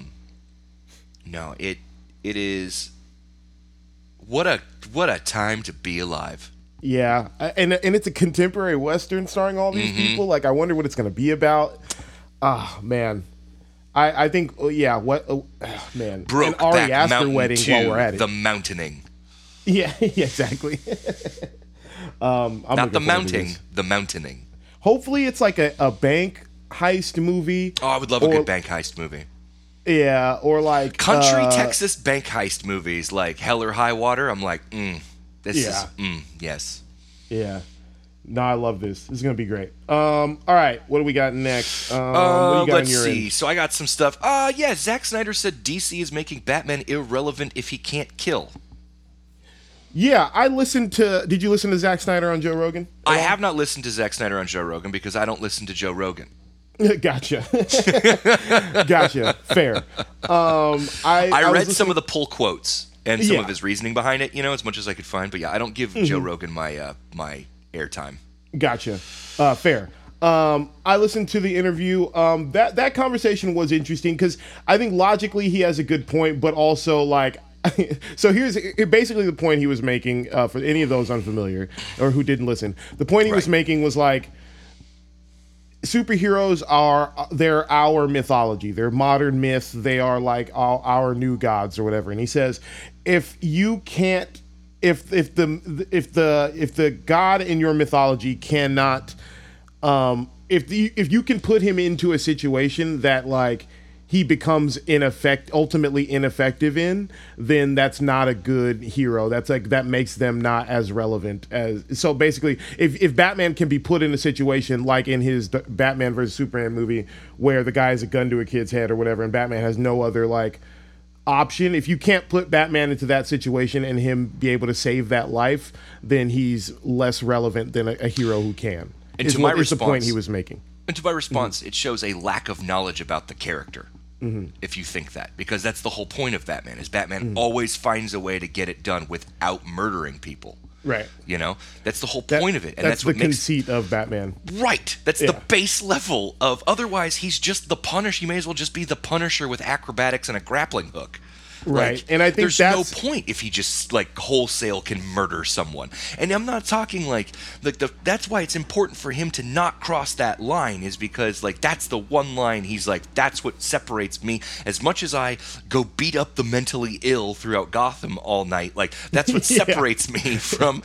Speaker 2: it is. What a time to be alive.
Speaker 1: Yeah, and it's a contemporary Western starring all these people. Like, I wonder what it's gonna be about. Ah, man. I think, man.
Speaker 2: Broke
Speaker 1: an Ari
Speaker 2: back
Speaker 1: Aster
Speaker 2: mountain
Speaker 1: wedding
Speaker 2: to
Speaker 1: while we're at it.
Speaker 2: The mountaining.
Speaker 1: Yeah, exactly. I'm
Speaker 2: not the mounting, the mountaining.
Speaker 1: Hopefully it's like a bank heist movie.
Speaker 2: Oh, I would love a good bank heist movie.
Speaker 1: Yeah, or like...
Speaker 2: Country Texas bank heist movies like Hell or High Water. I'm like, yes.
Speaker 1: Yeah. No, I love this. This is going to be great. All right, what do we got next? What do you got
Speaker 2: let's
Speaker 1: on your
Speaker 2: see.
Speaker 1: end?
Speaker 2: So I got some stuff. Yeah, Zack Snyder said DC is making Batman irrelevant if he can't kill.
Speaker 1: Yeah, I listened to... Did you listen to Zack Snyder on Joe Rogan?
Speaker 2: I have not listened to Zack Snyder on Joe Rogan because I don't listen to Joe Rogan.
Speaker 1: Gotcha. Gotcha. Fair.
Speaker 2: I read some of the pull quotes and some of his reasoning behind it, as much as I could find. But yeah, I don't give Joe Rogan my my airtime.
Speaker 1: Gotcha. Fair. I listened to the interview. That conversation was interesting because I think logically he has a good point, but also like... So here's basically the point he was making for any of those unfamiliar or who didn't listen. The point he was making was like, superheroes they're our mythology. They're modern myth. They are like our new gods or whatever. And he says, if you can't, if the god in your mythology cannot, if you can put him into a situation that like he becomes ultimately ineffective in, then that's not a good hero. That's like, that makes them not as relevant as. So basically, if Batman can be put in a situation like in his Batman versus Superman movie where the guy has a gun to a kid's head or whatever, and Batman has no other like option, if you can't put Batman into that situation and him be able to save that life, then he's less relevant than a hero who can.
Speaker 2: And to my response,
Speaker 1: the point he was making.
Speaker 2: And to my response, it shows a lack of knowledge about the character. If you think that, because that's the whole point of Batman, is Batman always finds a way to get it done without murdering people.
Speaker 1: Right.
Speaker 2: That's the whole point of it. And that's
Speaker 1: the conceit of Batman.
Speaker 2: Right. That's the base level of, otherwise he's just the Punisher. He may as well just be the Punisher with acrobatics and a grappling hook.
Speaker 1: Right.
Speaker 2: Like,
Speaker 1: and I think
Speaker 2: there's no point if he just like wholesale can murder someone. And I'm not talking like that's why it's important for him to not cross that line, is because like that's the one line he's like, that's what separates me. As much as I go beat up the mentally ill throughout Gotham all night, like that's what separates me from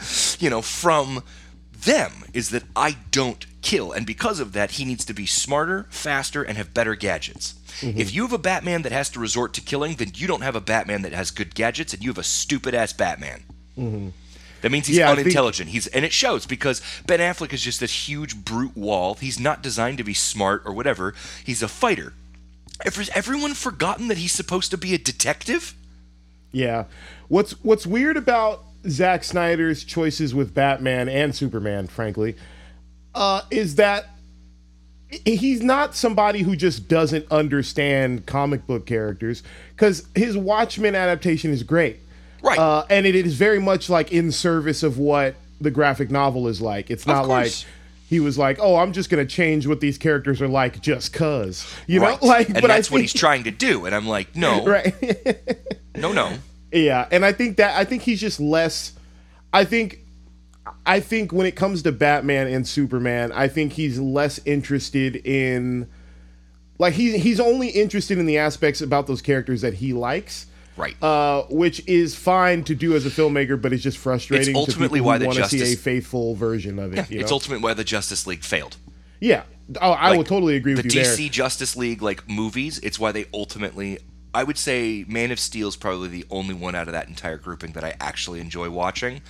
Speaker 2: them, is that I don't kill. And because of that, he needs to be smarter, faster, and have better gadgets. If you have a Batman that has to resort to killing, then you don't have a Batman that has good gadgets, and you have a stupid-ass Batman. That means he's unintelligent. And it shows, because Ben Affleck is just this huge brute wall. He's not designed to be smart or whatever. He's a fighter. Has everyone forgotten that he's supposed to be a detective?
Speaker 1: Yeah. What's weird about Zack Snyder's choices with Batman and Superman, frankly, is that he's not somebody who just doesn't understand comic book characters, because his Watchmen adaptation is great.
Speaker 2: Right.
Speaker 1: And it is very much like in service of what the graphic novel is like. It's
Speaker 2: Of
Speaker 1: not like
Speaker 2: course.
Speaker 1: he was like, oh, I'm just gonna change what these characters are like just cause, you know,
Speaker 2: Right.
Speaker 1: like.
Speaker 2: And
Speaker 1: but
Speaker 2: that's
Speaker 1: I
Speaker 2: what
Speaker 1: think,
Speaker 2: he's trying to do. And I'm like, no,
Speaker 1: right.
Speaker 2: no.
Speaker 1: Yeah, and I think he's just less. I think when it comes to Batman and Superman, I think he's less interested in, like, he's only interested in the aspects about those characters that he likes.
Speaker 2: Right.
Speaker 1: Which is fine to do as a filmmaker, but it's just frustrating.
Speaker 2: It's ultimately
Speaker 1: to
Speaker 2: why
Speaker 1: people
Speaker 2: the
Speaker 1: who want to see
Speaker 2: Justice-
Speaker 1: a faithful version of it.
Speaker 2: It's ultimately why the Justice League failed.
Speaker 1: Yeah. Oh, I
Speaker 2: Like,
Speaker 1: would totally agree with
Speaker 2: the
Speaker 1: you
Speaker 2: DC
Speaker 1: there.
Speaker 2: Justice League like movies, it's why they ultimately, I would say Man of Steel is probably the only one out of that entire grouping that I actually enjoy watching.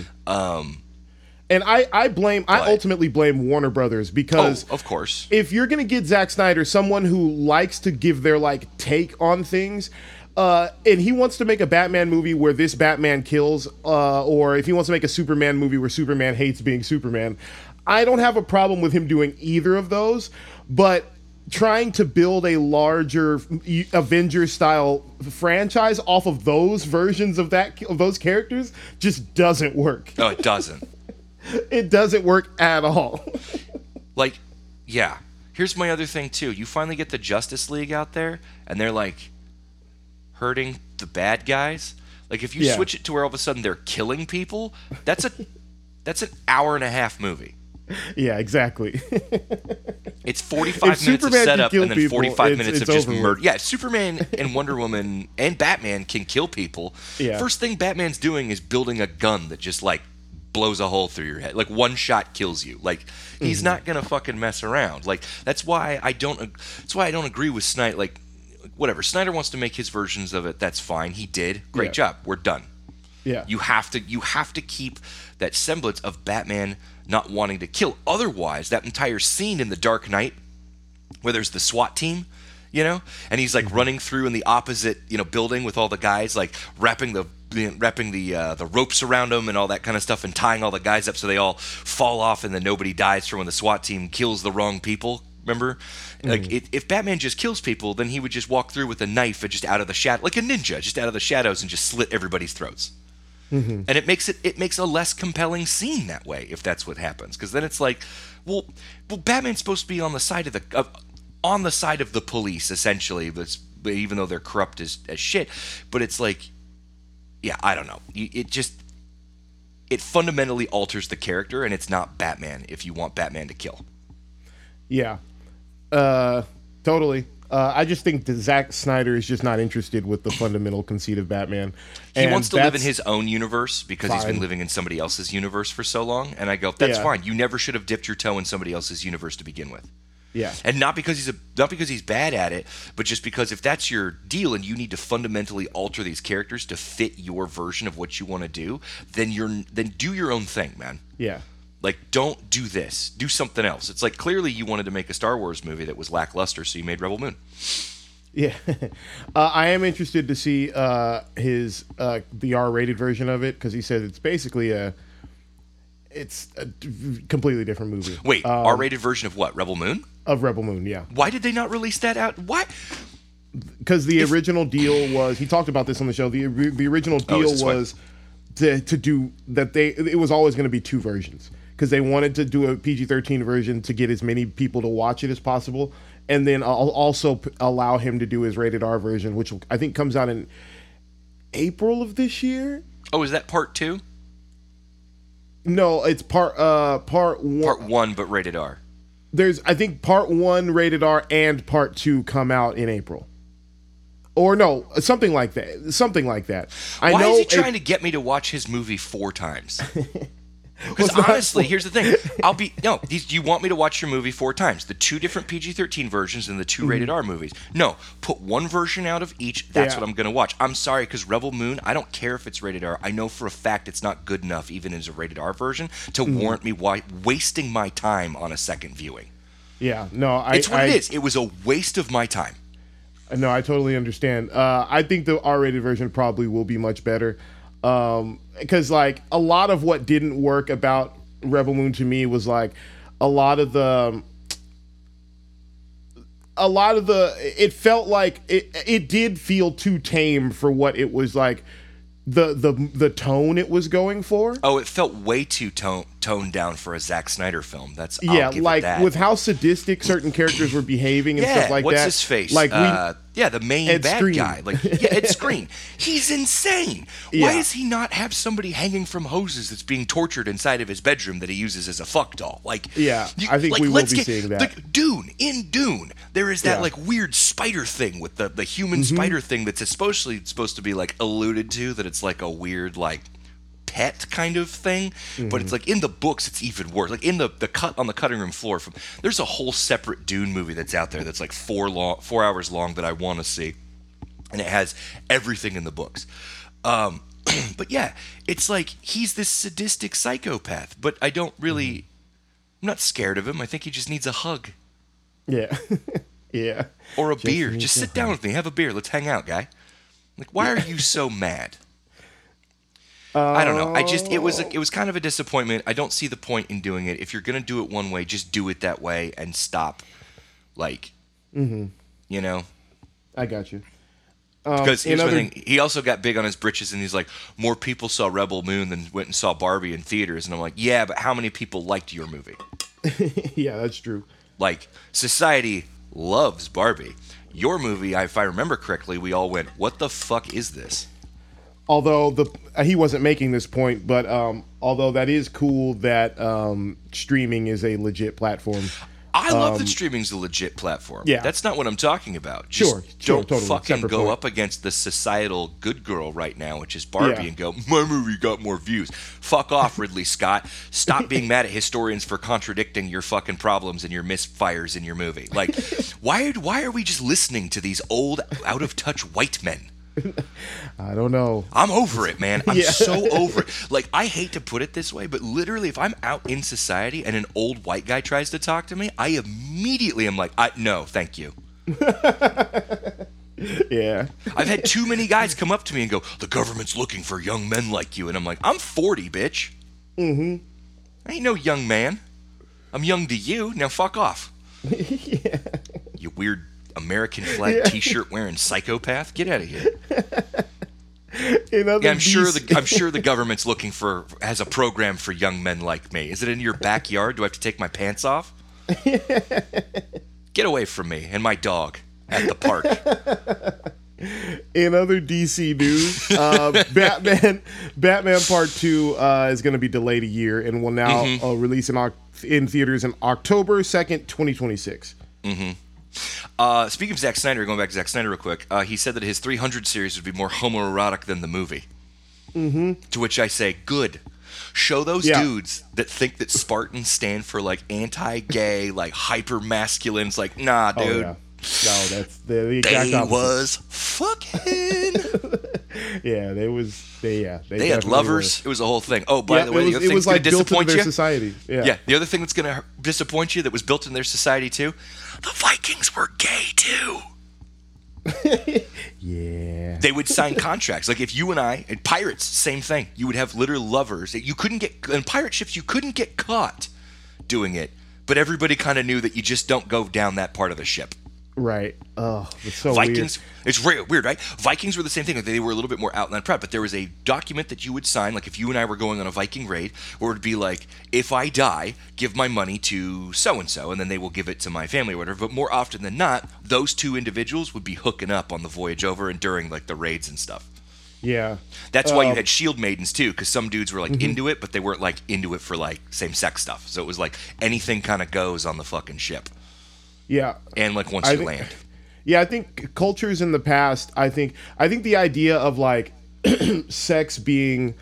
Speaker 1: And I ultimately blame Warner Brothers because
Speaker 2: Of course.
Speaker 1: if you're gonna get Zack Snyder, someone who likes to give their like take on things, and he wants to make a Batman movie where this Batman kills, or if he wants to make a Superman movie where Superman hates being Superman, I don't have a problem with him doing either of those, but trying to build a larger Avengers style franchise off of those versions of those characters just doesn't work.
Speaker 2: No, it doesn't.
Speaker 1: It doesn't work at all.
Speaker 2: Like, yeah. Here's my other thing too. You finally get the Justice League out there, and they're like hurting the bad guys. Like, if you
Speaker 1: Yeah.
Speaker 2: switch it to where all of a sudden they're killing people, that's an hour and a half movie.
Speaker 1: Yeah, exactly.
Speaker 2: It's 45
Speaker 1: If
Speaker 2: minutes
Speaker 1: Superman
Speaker 2: of
Speaker 1: can
Speaker 2: setup
Speaker 1: kill
Speaker 2: and then
Speaker 1: people,
Speaker 2: 45 minutes
Speaker 1: it's
Speaker 2: of just
Speaker 1: over with.
Speaker 2: murder. Yeah, Superman and Wonder Woman and Batman can kill people.
Speaker 1: Yeah.
Speaker 2: First thing Batman's doing is building a gun that just like blows a hole through your head. Like, one shot kills you. Like, he's not gonna fucking mess around. Like, that's why I don't agree with Snyder. Like, whatever, Snyder wants to make his versions of it. That's fine. He did. Great
Speaker 1: Yeah.
Speaker 2: job. We're done.
Speaker 1: Yeah.
Speaker 2: You have to keep that semblance of Batman not wanting to kill. Otherwise, that entire scene in The Dark Knight where there's the SWAT team, you know, and he's like running through in the opposite, building with all the guys, like wrapping the ropes around them and all that kind of stuff, and tying all the guys up so they all fall off and then nobody dies from when the SWAT team kills the wrong people. Remember, like, if Batman just kills people, then he would just walk through with a knife and just out of the shadow, like a ninja, just out of the shadows, and just slit everybody's throats. And it makes a less compelling scene that way if that's what happens, because then it's like, well, Batman's supposed to be on the side of the police essentially, but even though they're corrupt as shit. But it's like, yeah, I don't know. It fundamentally alters the character, and it's not Batman if you want Batman to kill.
Speaker 1: Yeah. Totally. I just think that Zack Snyder is just not interested with the fundamental conceit of Batman.
Speaker 2: He
Speaker 1: And
Speaker 2: wants to live in
Speaker 1: that's
Speaker 2: his own universe because he's been
Speaker 1: fine.
Speaker 2: living in somebody else's universe for so long. And I go, that's
Speaker 1: Yeah.
Speaker 2: fine. You never should have dipped your toe in somebody else's universe to begin with.
Speaker 1: Yeah.
Speaker 2: And not because he's bad at it, but just because if that's your deal and you need to fundamentally alter these characters to fit your version of what you want to do, then do your own thing, man.
Speaker 1: Yeah.
Speaker 2: Like, don't do this. Do something else. It's like, clearly you wanted to make a Star Wars movie that was lackluster, so you made Rebel Moon.
Speaker 1: Yeah. I am interested to see the R-rated version of it, because he says it's basically it's a completely different movie.
Speaker 2: Wait, R-rated version of what? Rebel Moon?
Speaker 1: Of Rebel Moon, yeah.
Speaker 2: Why did they not release that out? Why?
Speaker 1: Because the original deal was, he talked about this on the show, the original deal
Speaker 2: is this why?
Speaker 1: was to do that. It was always going to be two versions, because they wanted to do a PG-13 version to get as many people to watch it as possible, and then also allow him to do his rated R version, which I think comes out in April of this year.
Speaker 2: Oh, is that part 2?
Speaker 1: No, it's part one.
Speaker 2: Part 1, but rated R.
Speaker 1: There's, I think, part 1 rated R and part 2 come out in April. Or no, something like that. Something like that.
Speaker 2: Why is he trying to get me to watch his movie 4 times? Because honestly, here's the thing. You want me to watch your movie 4 times. The 2 different PG-13 versions and the 2 rated R movies. No, put one version out of each. That's what I'm going to watch. I'm sorry, because Rebel Moon, I don't care if it's rated R. I know for a fact it's not good enough, even as a rated R version, to warrant me wasting my time on a second viewing.
Speaker 1: Yeah, no,
Speaker 2: It's what it is. It was a waste of my time.
Speaker 1: No, I totally understand. I think the R-rated version probably will be much better. Because like a lot of what didn't work about Rebel Moon to me was like a lot of the it felt like it did feel too tame for what it was like the tone it was going for.
Speaker 2: Oh, it felt way too toned down for a Zack Snyder film.
Speaker 1: Yeah,
Speaker 2: I'll give
Speaker 1: like
Speaker 2: it that.
Speaker 1: with how sadistic certain characters were behaving and stuff like
Speaker 2: what's
Speaker 1: that.
Speaker 2: his face?
Speaker 1: Like
Speaker 2: the main
Speaker 1: Ed
Speaker 2: bad
Speaker 1: Skrein.
Speaker 2: guy. Like, yeah, Ed Skrein. He's insane. Why
Speaker 1: Yeah.
Speaker 2: does he not have somebody hanging from hoses that's being tortured inside of his bedroom that he uses as a fuck doll? Like,
Speaker 1: Yeah, I think we will
Speaker 2: let's
Speaker 1: be seeing that.
Speaker 2: Like, in Dune, there is that
Speaker 1: Yeah.
Speaker 2: like weird spider thing with the human spider thing that's especially supposed to be like alluded to, that it's like a weird like pet kind of thing, but it's like in the books it's even worse. Like in the cut on the cutting room floor, there's a whole separate Dune movie that's out there that's like 4 hours long that I want to see, and it has everything in the books. But yeah, it's like he's this sadistic psychopath, but I don't really, I'm not scared of him. I think he just needs a hug
Speaker 1: Yeah. Yeah.
Speaker 2: or a
Speaker 1: Just
Speaker 2: beer.
Speaker 1: needs
Speaker 2: Just
Speaker 1: a
Speaker 2: sit down with me, have a beer, let's hang out, guy. Like, why are you so mad? I don't know. It was kind of a disappointment. I don't see the point in doing it. If you're gonna do it one way, just do it that way and stop. Like, you know,
Speaker 1: I got you.
Speaker 2: because here's
Speaker 1: another-
Speaker 2: the thing. He also got big on his britches, and he's like, more people saw Rebel Moon than went and saw Barbie in theaters. And I'm like, yeah, but how many people liked your movie?
Speaker 1: Yeah, that's true.
Speaker 2: Like, society loves Barbie. Your movie, if I remember correctly, we all went, what the fuck is this?
Speaker 1: Although he wasn't making this point, but although that is cool that streaming is a legit platform.
Speaker 2: I love that streaming's a legit platform.
Speaker 1: Yeah.
Speaker 2: That's not what I'm talking about. Just
Speaker 1: Sure,
Speaker 2: don't
Speaker 1: totally.
Speaker 2: fucking
Speaker 1: Separate
Speaker 2: go
Speaker 1: point.
Speaker 2: up against the societal good girl right now, which is Barbie,
Speaker 1: Yeah.
Speaker 2: and go, my movie got more views. Fuck off, Ridley Scott. Stop being mad at historians for contradicting your fucking problems and your misfires in your movie. Like, why are we just listening to these old, out-of-touch white men?
Speaker 1: I don't know.
Speaker 2: I'm over it, man. I'm
Speaker 1: Yeah.
Speaker 2: so over it. Like, I hate to put it this way, but literally, if I'm out in society and an old white guy tries to talk to me, I immediately am like, no, thank you.
Speaker 1: Yeah.
Speaker 2: I've had too many guys come up to me and go, the government's looking for young men like you. And I'm like, I'm 40, bitch. I ain't no young man. I'm young to you. Now fuck off.
Speaker 1: Yeah.
Speaker 2: You weird American flag t-shirt wearing psychopath. Get out of here.
Speaker 1: In other
Speaker 2: Yeah, I'm sure
Speaker 1: DC
Speaker 2: the government's has a program for young men like me. Is it in your backyard? Do I have to take my pants off? Get away from me and my dog at the park.
Speaker 1: In other DC news, Batman Part 2 is going to be delayed a year and will now release in theaters in October 2nd, 2026.
Speaker 2: Speaking of Zack Snyder, going back to Zack Snyder real quick, he said that his 300 series would be more homoerotic than the movie. To which I say, good. Show those dudes that think that Spartans stand for like anti-gay, like hyper-masculines, like, nah, dude.
Speaker 1: Oh, yeah. No, that's the exact
Speaker 2: They
Speaker 1: opposite.
Speaker 2: was fucking.
Speaker 1: Yeah, they
Speaker 2: They had
Speaker 1: definitely
Speaker 2: lovers. It was a whole thing. Oh, by the way, the other
Speaker 1: it
Speaker 2: thing
Speaker 1: was
Speaker 2: that's
Speaker 1: like
Speaker 2: going to
Speaker 1: built into
Speaker 2: disappoint
Speaker 1: their
Speaker 2: you.
Speaker 1: society.
Speaker 2: Yeah, the other thing that's going to disappoint you that was built in their society too, the Vikings were gay too.
Speaker 1: Yeah.
Speaker 2: They would sign contracts. Like if you and I, and pirates, same thing. You would have literal lovers that you couldn't get, in pirate ships, you couldn't get caught doing it. But everybody kind of knew that you just don't go down that part of the ship.
Speaker 1: Right. Oh, it's so
Speaker 2: Vikings,
Speaker 1: weird.
Speaker 2: it's weird, right? Vikings were the same thing. Like, they were a little bit more outland proud, but there was a document that you would sign, like if you and I were going on a Viking raid, where it would be like, if I die, give my money to so-and-so, and then they will give it to my family or whatever. But more often than not, those two individuals would be hooking up on the voyage over and during like the raids and stuff.
Speaker 1: Yeah.
Speaker 2: That's why you had shield maidens too, because some dudes were like into it, but they weren't like into it for like same-sex stuff. So it was like anything kind of goes on the fucking ship.
Speaker 1: Yeah.
Speaker 2: And like once you land.
Speaker 1: Yeah, I think cultures in the past, I think the idea of like sex being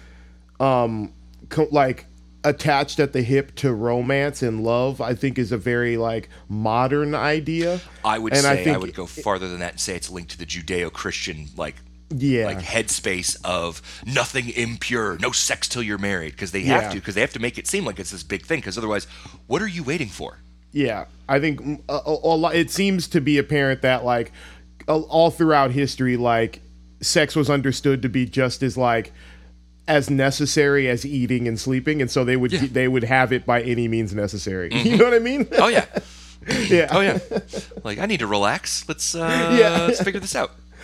Speaker 1: like attached at the hip to romance and love, I think is a very like modern idea.
Speaker 2: I would
Speaker 1: And
Speaker 2: say I would go farther than that and say it's linked to the Judeo-Christian like headspace of nothing impure, no sex till you're married, because they have to make it seem like it's this big thing, because otherwise, what are you waiting for?
Speaker 1: Yeah, I think a lot. It seems to be apparent that like all throughout history, like sex was understood to be just as like as necessary as eating and sleeping, and so they would have it by any means necessary. You know what I mean?
Speaker 2: Oh yeah,
Speaker 1: Yeah.
Speaker 2: oh yeah. Like I need to relax. Let's figure this out.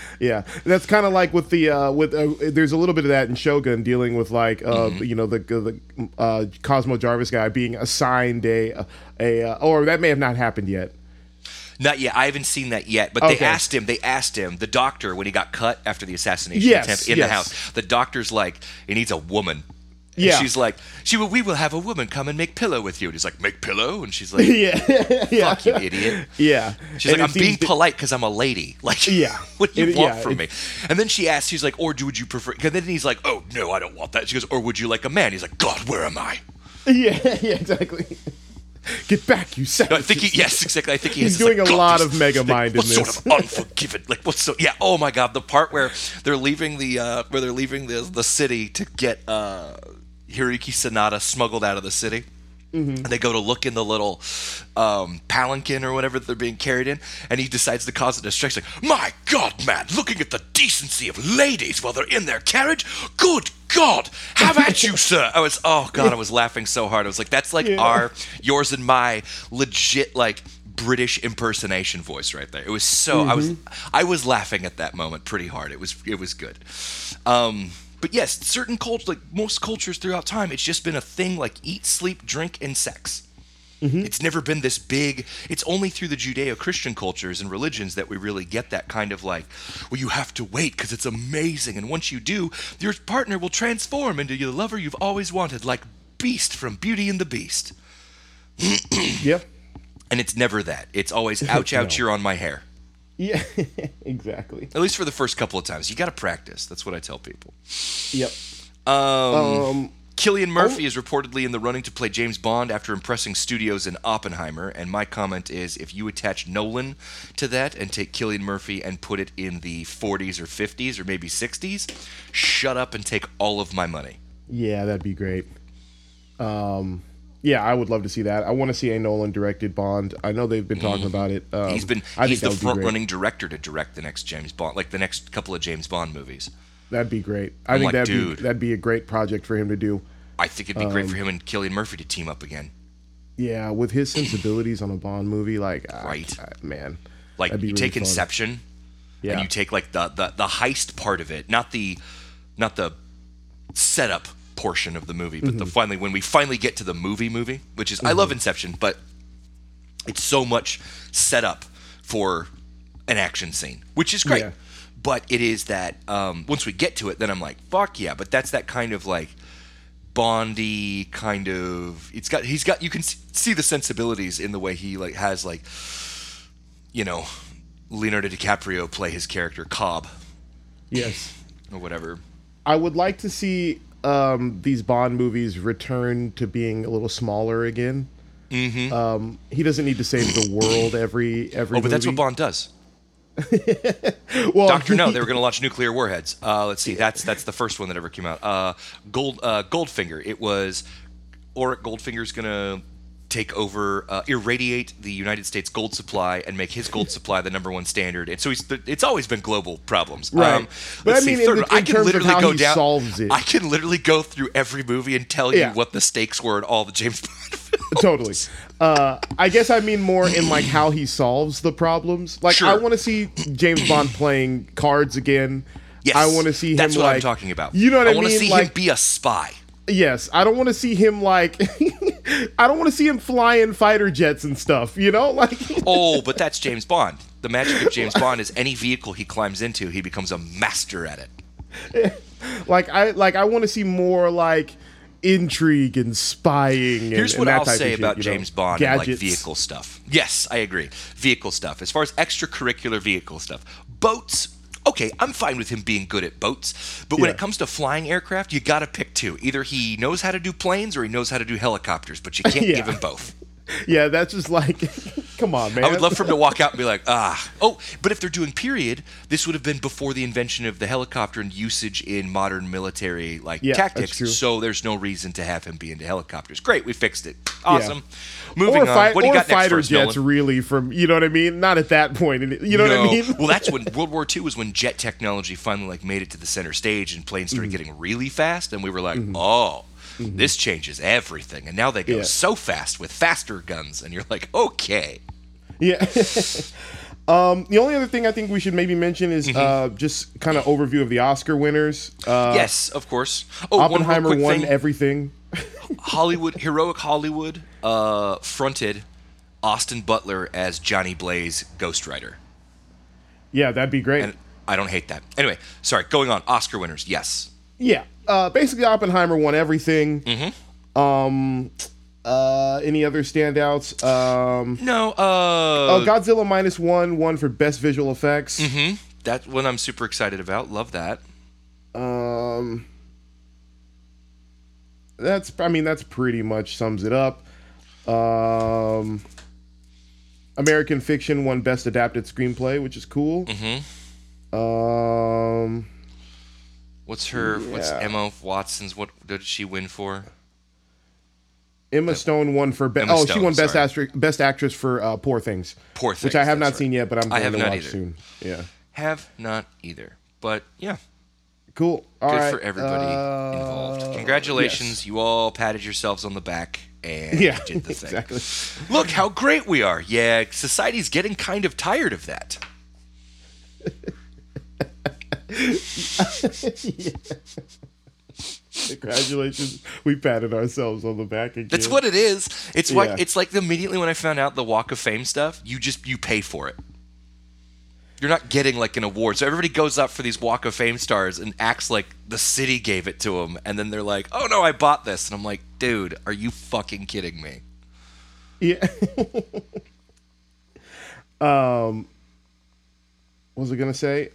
Speaker 1: Yeah, that's kind of like with the there's a little bit of that in Shogun dealing with like the Cosmo Jarvis guy being assigned a or that may have not happened yet.
Speaker 2: Not yet. I haven't seen that yet. But
Speaker 1: Okay.
Speaker 2: they asked him, the doctor, when he got cut after the assassination
Speaker 1: Yes,
Speaker 2: attempt in the house. The doctor's like, he needs a woman. And
Speaker 1: Yeah.
Speaker 2: she's like, we will have a woman come and make pillow with you. And he's like, make pillow? And she's like,
Speaker 1: Yeah, yeah,
Speaker 2: fuck you, idiot.
Speaker 1: yeah.
Speaker 2: She's
Speaker 1: And
Speaker 2: like,
Speaker 1: it
Speaker 2: I'm being
Speaker 1: seems that-
Speaker 2: polite because I'm a lady. Like,
Speaker 1: Yeah.
Speaker 2: what do you
Speaker 1: It-
Speaker 2: want
Speaker 1: yeah,
Speaker 2: from
Speaker 1: it-
Speaker 2: me? And then she asks, she's like, or would you prefer? And then he's like, oh, no, I don't want that. She goes, or would you like a man? He's like, God, where am I?
Speaker 1: Yeah, yeah, exactly. Get back, you
Speaker 2: No, I
Speaker 1: savage.
Speaker 2: think yes, exactly. I think he
Speaker 1: He's
Speaker 2: has
Speaker 1: doing
Speaker 2: like,
Speaker 1: a
Speaker 2: God,
Speaker 1: lot
Speaker 2: this-
Speaker 1: of Mega Mind in
Speaker 2: what
Speaker 1: this.
Speaker 2: sort of unforgiven? Like what's so? Yeah. Oh my God, the part where they're leaving the city to get Hiroyuki Sanada smuggled out of the city.
Speaker 1: Mm-hmm.
Speaker 2: And they go to look in the little palanquin or whatever they're being carried in, and he decides to cause a distraction. Like, my God, man, looking at the decency of ladies while they're in their carriage? Good God, have at you, sir. I was laughing so hard. I was like, that's like yours and my legit, like, British impersonation voice right there. It was so, I was laughing at that moment pretty hard. It was good. But yes, certain cultures, like most cultures throughout time, it's just been a thing like eat, sleep, drink, and sex. It's never been this big. It's only through the Judeo-Christian cultures and religions that we really get that kind of like, well, you have to wait because it's amazing. And once you do, your partner will transform into the lover you've always wanted, like Beast from Beauty and the Beast.
Speaker 1: Yep.
Speaker 2: And it's never that. It's always, ouch, ouch,
Speaker 1: No.
Speaker 2: you're on my hair.
Speaker 1: Yeah, exactly.
Speaker 2: At least for the first couple of times. You got to practice. That's what I tell people.
Speaker 1: Yep.
Speaker 2: Cillian Murphy is reportedly in the running to play James Bond after impressing studios in Oppenheimer, and my comment is if you attach Nolan to that and take Cillian Murphy and put it in the 40s or 50s or maybe 60s, shut up and take all of my money.
Speaker 1: Yeah, that'd be great. Yeah, I would love to see that. I want to see a Nolan directed Bond. I know they've been talking about it.
Speaker 2: He's
Speaker 1: I think
Speaker 2: the
Speaker 1: that would be great.
Speaker 2: front-running director to direct the next James Bond, like the next couple of James Bond movies.
Speaker 1: That'd be great. I think
Speaker 2: like,
Speaker 1: that'd be a great project for him to do.
Speaker 2: I think it'd be great for him and Cillian Murphy to team up again.
Speaker 1: Yeah, with his sensibilities on a Bond movie, like
Speaker 2: Right.
Speaker 1: man,
Speaker 2: Like
Speaker 1: that'd be
Speaker 2: you
Speaker 1: really
Speaker 2: take
Speaker 1: fun.
Speaker 2: Inception,
Speaker 1: Yeah.
Speaker 2: and you take like the heist part of it, not the setup portion of the movie, but
Speaker 1: Mm-hmm.
Speaker 2: when we finally get to the movie, which is I love Inception, but it's so much setup for an action scene, which is great.
Speaker 1: Yeah.
Speaker 2: But it is that once we get to it, then I'm like, fuck yeah! But that's that kind of like Bondy kind of. He's got. You can see the sensibilities in the way he like has like, you know, Leonardo DiCaprio play his character Cobb
Speaker 1: Yes.
Speaker 2: or whatever.
Speaker 1: I would like to see these Bond movies return to being a little smaller again. Mm-hmm. He doesn't need to save the world every
Speaker 2: Oh, but that's what
Speaker 1: movie.
Speaker 2: Bond does.
Speaker 1: Well,
Speaker 2: Doctor No, they were going to launch nuclear warheads. Let's see, that's the first one that ever came out. Goldfinger. It was Auric Goldfinger's going to take over, irradiate the United States gold supply and make his gold supply the number one standard. And so it's always been global problems.
Speaker 1: Right. But
Speaker 2: let's
Speaker 1: I mean,
Speaker 2: see, third
Speaker 1: in
Speaker 2: one. I can
Speaker 1: terms of
Speaker 2: literally
Speaker 1: how
Speaker 2: go
Speaker 1: he
Speaker 2: down.
Speaker 1: solves it.
Speaker 2: I can literally go through every movie and tell you
Speaker 1: Yeah.
Speaker 2: what the stakes were in all the James Bond films.
Speaker 1: Totally. I guess I mean more in like how he solves the problems. Like
Speaker 2: Sure.
Speaker 1: I want to see James Bond playing cards again.
Speaker 2: Yes,
Speaker 1: I want to see him.
Speaker 2: That's what
Speaker 1: like,
Speaker 2: I'm talking about.
Speaker 1: You know what I
Speaker 2: I
Speaker 1: mean?
Speaker 2: want to see
Speaker 1: like,
Speaker 2: him be a spy.
Speaker 1: Yes, I don't want to see him like. I don't want to see him flying fighter jets and stuff. You know, like.
Speaker 2: Oh, but that's James Bond. The magic of James Bond is any vehicle he climbs into, he becomes a master at it.
Speaker 1: I want to see more like intrigue and spying.
Speaker 2: Here's
Speaker 1: and
Speaker 2: what
Speaker 1: that
Speaker 2: I'll
Speaker 1: type of
Speaker 2: say
Speaker 1: shit,
Speaker 2: about
Speaker 1: you know?
Speaker 2: James Bond and like
Speaker 1: Gadgets.
Speaker 2: vehicle stuff. Yes, I agree. Vehicle stuff. As far as extracurricular vehicle stuff, boats. Okay, I'm fine with him being good at boats, but when
Speaker 1: Yeah.
Speaker 2: it comes to flying aircraft, you got to pick two. Either he knows how to do planes or he knows how to do helicopters, but you can't
Speaker 1: Yeah.
Speaker 2: give him both.
Speaker 1: Yeah, that's just like, come on, man.
Speaker 2: I would love for him to walk out and be like, oh, but if they're doing period, this would have been before the invention of the helicopter and usage in modern military
Speaker 1: Yeah, that's
Speaker 2: tactics.
Speaker 1: true.
Speaker 2: So there's no reason to have him be into helicopters. Great, we fixed it. Awesome.
Speaker 1: Yeah.
Speaker 2: Moving on. What do you got next
Speaker 1: fighter
Speaker 2: for us,
Speaker 1: jets,
Speaker 2: Nolan?
Speaker 1: really? From you know what I mean? Not at that point. You know what I mean?
Speaker 2: Well, that's when World War II was when jet technology finally like made it to the center stage and planes started
Speaker 1: Mm-hmm.
Speaker 2: getting really fast, and we were like, oh. This changes everything, and now they go
Speaker 1: Yeah.
Speaker 2: so fast with faster guns, and you're like, okay.
Speaker 1: Yeah. The only other thing I think we should maybe mention is just kind of overview of the Oscar winners.
Speaker 2: Yes, of course. Oh,
Speaker 1: Oppenheimer
Speaker 2: one real quick
Speaker 1: won
Speaker 2: thing.
Speaker 1: everything.
Speaker 2: Heroic Hollywood fronted Austin Butler as Johnny Blaze Ghost Rider.
Speaker 1: Yeah, that'd be great.
Speaker 2: And I don't hate that. Anyway, sorry, going on. Oscar winners, yes.
Speaker 1: Yeah, basically Oppenheimer won everything. Any other standouts?
Speaker 2: No,
Speaker 1: Godzilla -1 won for best visual effects.
Speaker 2: That one I'm super excited about. Love that.
Speaker 1: That's pretty much sums it up. American Fiction won best adapted screenplay, which is cool.
Speaker 2: What's Emma Watson's? What did she win for?
Speaker 1: Emma Stone won for she won best actress for Poor Things.
Speaker 2: Poor Things,
Speaker 1: which I have not
Speaker 2: that's
Speaker 1: seen yet, but I'm going to watch
Speaker 2: either.
Speaker 1: soon. Yeah,
Speaker 2: have not either. But yeah,
Speaker 1: cool. All
Speaker 2: good
Speaker 1: right.
Speaker 2: for everybody involved. Congratulations,
Speaker 1: yes.
Speaker 2: You all patted yourselves on the back and did the thing.
Speaker 1: Exactly.
Speaker 2: Look how great we are. Yeah, society's getting kind of tired of that.
Speaker 1: Congratulations, we patted ourselves on the back again.
Speaker 2: That's what it is. It's like immediately when I found out the Walk of Fame stuff, you pay for it. You're not getting like an award. So everybody goes up for these Walk of Fame stars and acts like the city gave it to them, and then they're like, "Oh no, I bought this," and I'm like, "Dude, are you fucking kidding me?"
Speaker 1: Yeah. What was I gonna say?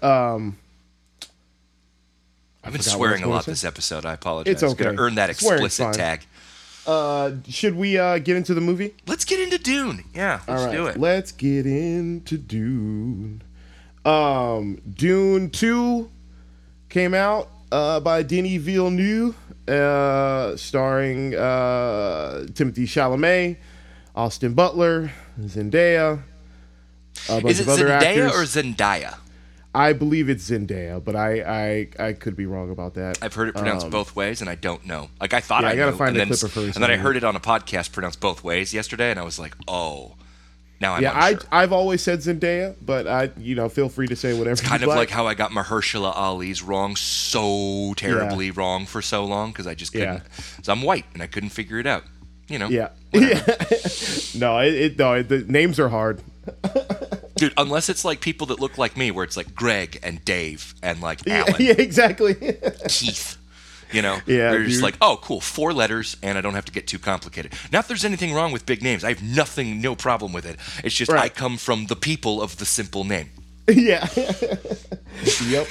Speaker 2: I've been swearing a lot this episode. I apologize.
Speaker 1: It's okay.
Speaker 2: I'm gonna earn that explicit tag.
Speaker 1: Should we get into the movie?
Speaker 2: Let's get into Dune. Yeah, let's do it.
Speaker 1: Let's get into Dune. Dune 2 came out by Denis Villeneuve, starring Timothée Chalamet, Austin Butler, Zendaya, a bunch
Speaker 2: Is it
Speaker 1: of other
Speaker 2: Zendaya
Speaker 1: actors.
Speaker 2: or Zendaya?
Speaker 1: I believe it's Zendaya, but I could be wrong about that.
Speaker 2: I've heard it pronounced both ways, and I don't know. Like I thought
Speaker 1: I gotta
Speaker 2: knew,
Speaker 1: find
Speaker 2: and
Speaker 1: a clip of her.
Speaker 2: and then I heard it on a podcast pronounced both ways yesterday, and I was like, oh, now I'm unsure.
Speaker 1: I've always said Zendaya, but feel free to say whatever.
Speaker 2: It's kind of like how I got Mahershala Ali's wrong so terribly wrong for so long because I just couldn't. So I'm white and I couldn't figure it out. Yeah.
Speaker 1: No, the names are hard.
Speaker 2: Dude, unless it's like people that look like me, where it's like Greg and Dave and like Alan.
Speaker 1: Yeah, exactly.
Speaker 2: Keith. They're just
Speaker 1: dude.
Speaker 2: like, oh, cool, 4 letters, and I don't have to get too complicated. Not that there's anything wrong with big names. I have no problem with it. It's just I come from the people of the simple name.
Speaker 1: Yeah. Yep.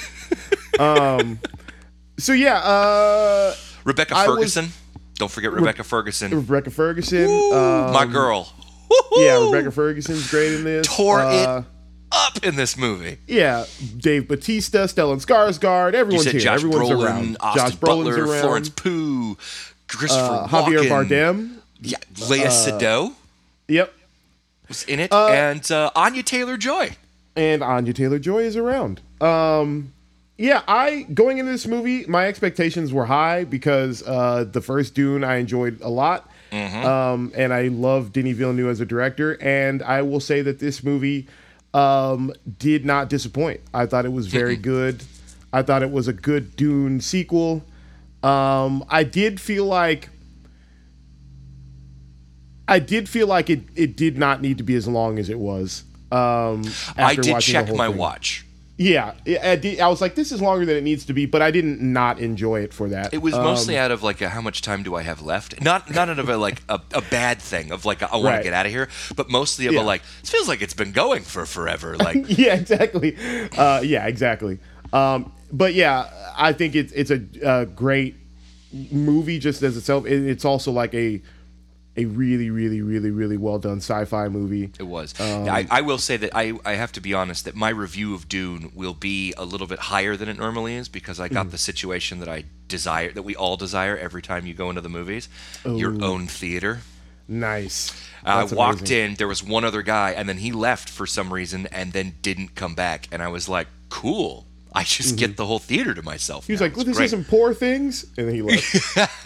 Speaker 2: Rebecca Ferguson. Don't forget Rebecca Ferguson.
Speaker 1: Rebecca Ferguson.
Speaker 2: Woo, my girl. Woo-hoo.
Speaker 1: Yeah, Rebecca Ferguson's great in this.
Speaker 2: Tore it up in this movie.
Speaker 1: Yeah, Dave Bautista, Stellan Skarsgård, everyone's
Speaker 2: you said
Speaker 1: here.
Speaker 2: Josh
Speaker 1: Everyone's
Speaker 2: Brolin,
Speaker 1: around.
Speaker 2: Austin
Speaker 1: Josh Brolin's
Speaker 2: Butler,
Speaker 1: around.
Speaker 2: Florence Pugh, Christopher
Speaker 1: Javier
Speaker 2: Walken.
Speaker 1: Bardem.
Speaker 2: Yeah, Léa Seydoux
Speaker 1: Yep.
Speaker 2: was in it, and Anya Taylor-Joy.
Speaker 1: And Anya Taylor-Joy is around. Going into this movie, my expectations were high because the first Dune I enjoyed a lot. And I love Denis Villeneuve as a director. And I will say that this movie did not disappoint. I thought it was very good. I thought it was a good Dune sequel. I did feel like it did not need to be as long as it was.
Speaker 2: I did check my watch.
Speaker 1: Yeah, I was like, this is longer than it needs to be, but I didn't not enjoy it for that.
Speaker 2: It was mostly out of like how much time do I have left? Not out of a bad thing of like I want to get out of here, but mostly of a like it feels like it's been going for forever. Like
Speaker 1: yeah, exactly. Exactly. But yeah, I think it's a great movie just as itself. It's also like a really, really, really, really well done sci-fi movie.
Speaker 2: It was. I will say that I have to be honest that my review of Dune will be a little bit higher than it normally is because I got the situation that I desire, that we all desire every time you go into the movies, your own theater.
Speaker 1: Nice.
Speaker 2: I walked in, there was one other guy, and then he left for some reason and then didn't come back. And I was like, cool. I just get the whole theater to myself.
Speaker 1: He was like, well, this isn't Poor Things. And then he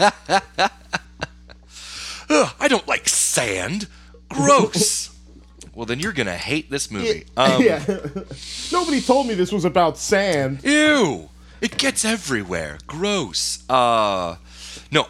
Speaker 1: left.
Speaker 2: Ugh, I don't like sand. Gross. Well, then you're gonna hate this movie.
Speaker 1: Yeah. Nobody told me this was about sand.
Speaker 2: Ew! It gets everywhere. Gross. No,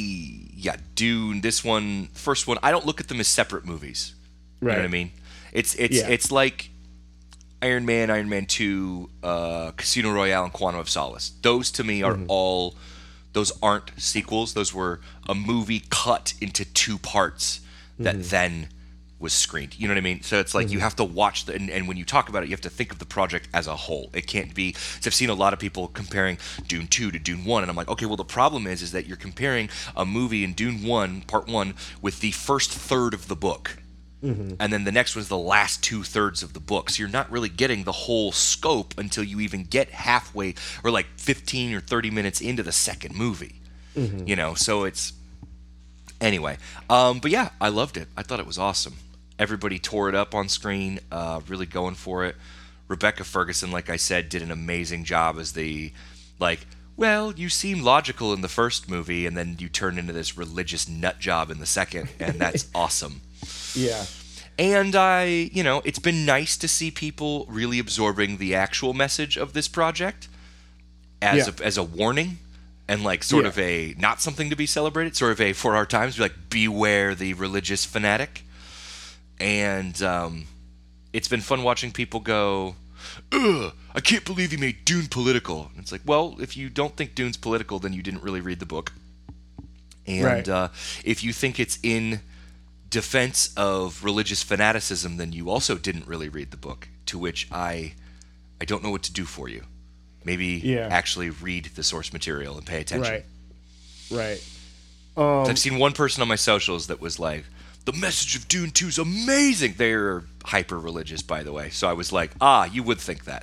Speaker 2: Dune. This one, first one. I don't look at them as separate movies. You know what I mean? It's like Iron Man, Iron Man 2, Casino Royale, and Quantum of Solace. Those to me are all. Those aren't sequels. Those were a movie cut into two parts that then was screened. You know what I mean? So it's like you have to watch and when you talk about it, you have to think of the project as a whole. It can't be. So I've seen a lot of people comparing Dune 2 to Dune 1, and I'm like, okay, well the problem is that you're comparing a movie in Dune 1, Part 1, with the first third of the book. And then the next one's the last 2/3 of the book. So you're not really getting the whole scope until you even get halfway or like 15 or 30 minutes into the second movie. You know, so it's anyway. But yeah, I loved it. I thought it was awesome. Everybody tore it up on screen, really going for it. Rebecca Ferguson, like I said, did an amazing job as the well, you seem logical in the first movie, and then you turn into this religious nut job in the second, and that's awesome.
Speaker 1: Yeah.
Speaker 2: And it's been nice to see people really absorbing the actual message of this project as a warning and sort of a not something to be celebrated, sort of a for our times, beware the religious fanatic. And it's been fun watching people go, ugh, I can't believe you made Dune political. And it's like, well, if you don't think Dune's political, then you didn't really read the book. And if you think it's in defense of religious fanaticism, then you also didn't really read the book, to which I don't know what to do for you. Maybe actually read the source material and pay attention.
Speaker 1: Right.
Speaker 2: I've seen one person on my socials that was like, the message of Dune 2 is amazing. They're hyper religious, by the way. So I was like, you would think that.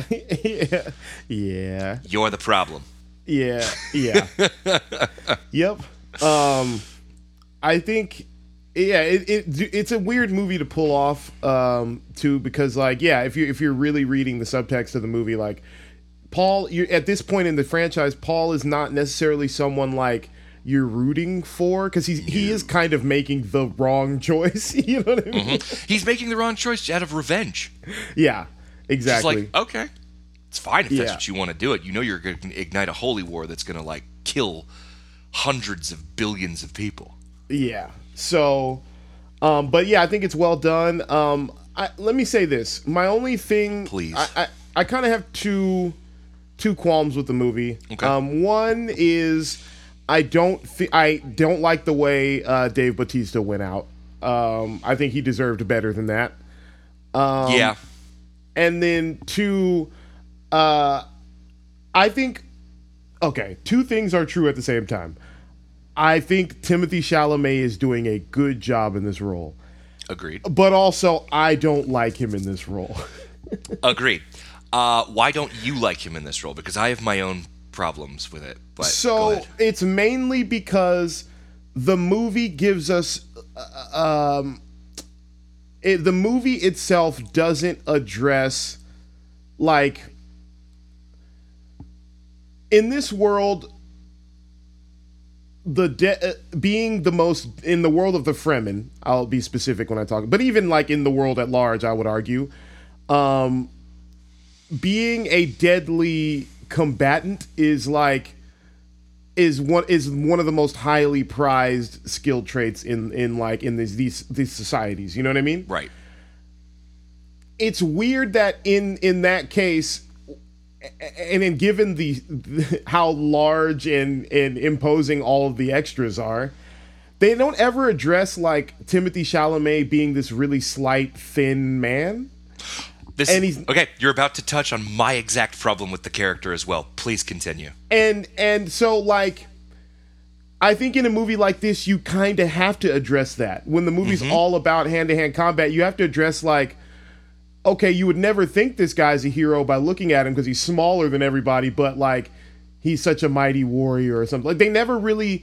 Speaker 1: Yeah.
Speaker 2: You're the problem.
Speaker 1: Yeah. Yep. I think it's a weird movie to pull off too, because if you're really reading the subtext of the movie, Paul, at this point in the franchise, Paul is not necessarily someone you're rooting for, because he is kind of making the wrong choice. You know what I mean?
Speaker 2: He's making the wrong choice out of revenge.
Speaker 1: Yeah, exactly.
Speaker 2: It's okay, it's fine if that's what you want to do. You're going to ignite a holy war that's going to kill hundreds of billions of people. Yeah.
Speaker 1: So, but yeah, I think it's well done. Let me say this. My only thing,
Speaker 2: please,
Speaker 1: I kind of have two qualms with the movie.
Speaker 2: Okay.
Speaker 1: One is I don't like the way Dave Bautista went out. I think he deserved better than that.
Speaker 2: Yeah.
Speaker 1: And then two, I think, two things are true at the same time. I think Timothée Chalamet is doing a good job in this role.
Speaker 2: Agreed.
Speaker 1: But also, I don't like him in this role.
Speaker 2: Agreed. Why don't you like him in this role? Because I have my own problems with it. But
Speaker 1: so it's mainly because the movie gives us the movie itself doesn't address in this world being the most in the world of the Fremen. I'll be specific when I talk, but even in the world at large, I would argue, being a deadly combatant is one of the most highly prized skill traits in these societies. You know what I mean?
Speaker 2: Right.
Speaker 1: It's weird that in that case, and then given how large and imposing all of the extras are, they don't ever address Timothée Chalamet being this really slight, thin man.
Speaker 2: Okay, you're about to touch on my exact problem with the character as well. Please continue.
Speaker 1: And so I think in a movie like this, you kind of have to address that. When the movie's all about hand-to-hand combat, you have to address okay, you would never think this guy's a hero by looking at him because he's smaller than everybody, but he's such a mighty warrior or something. They never really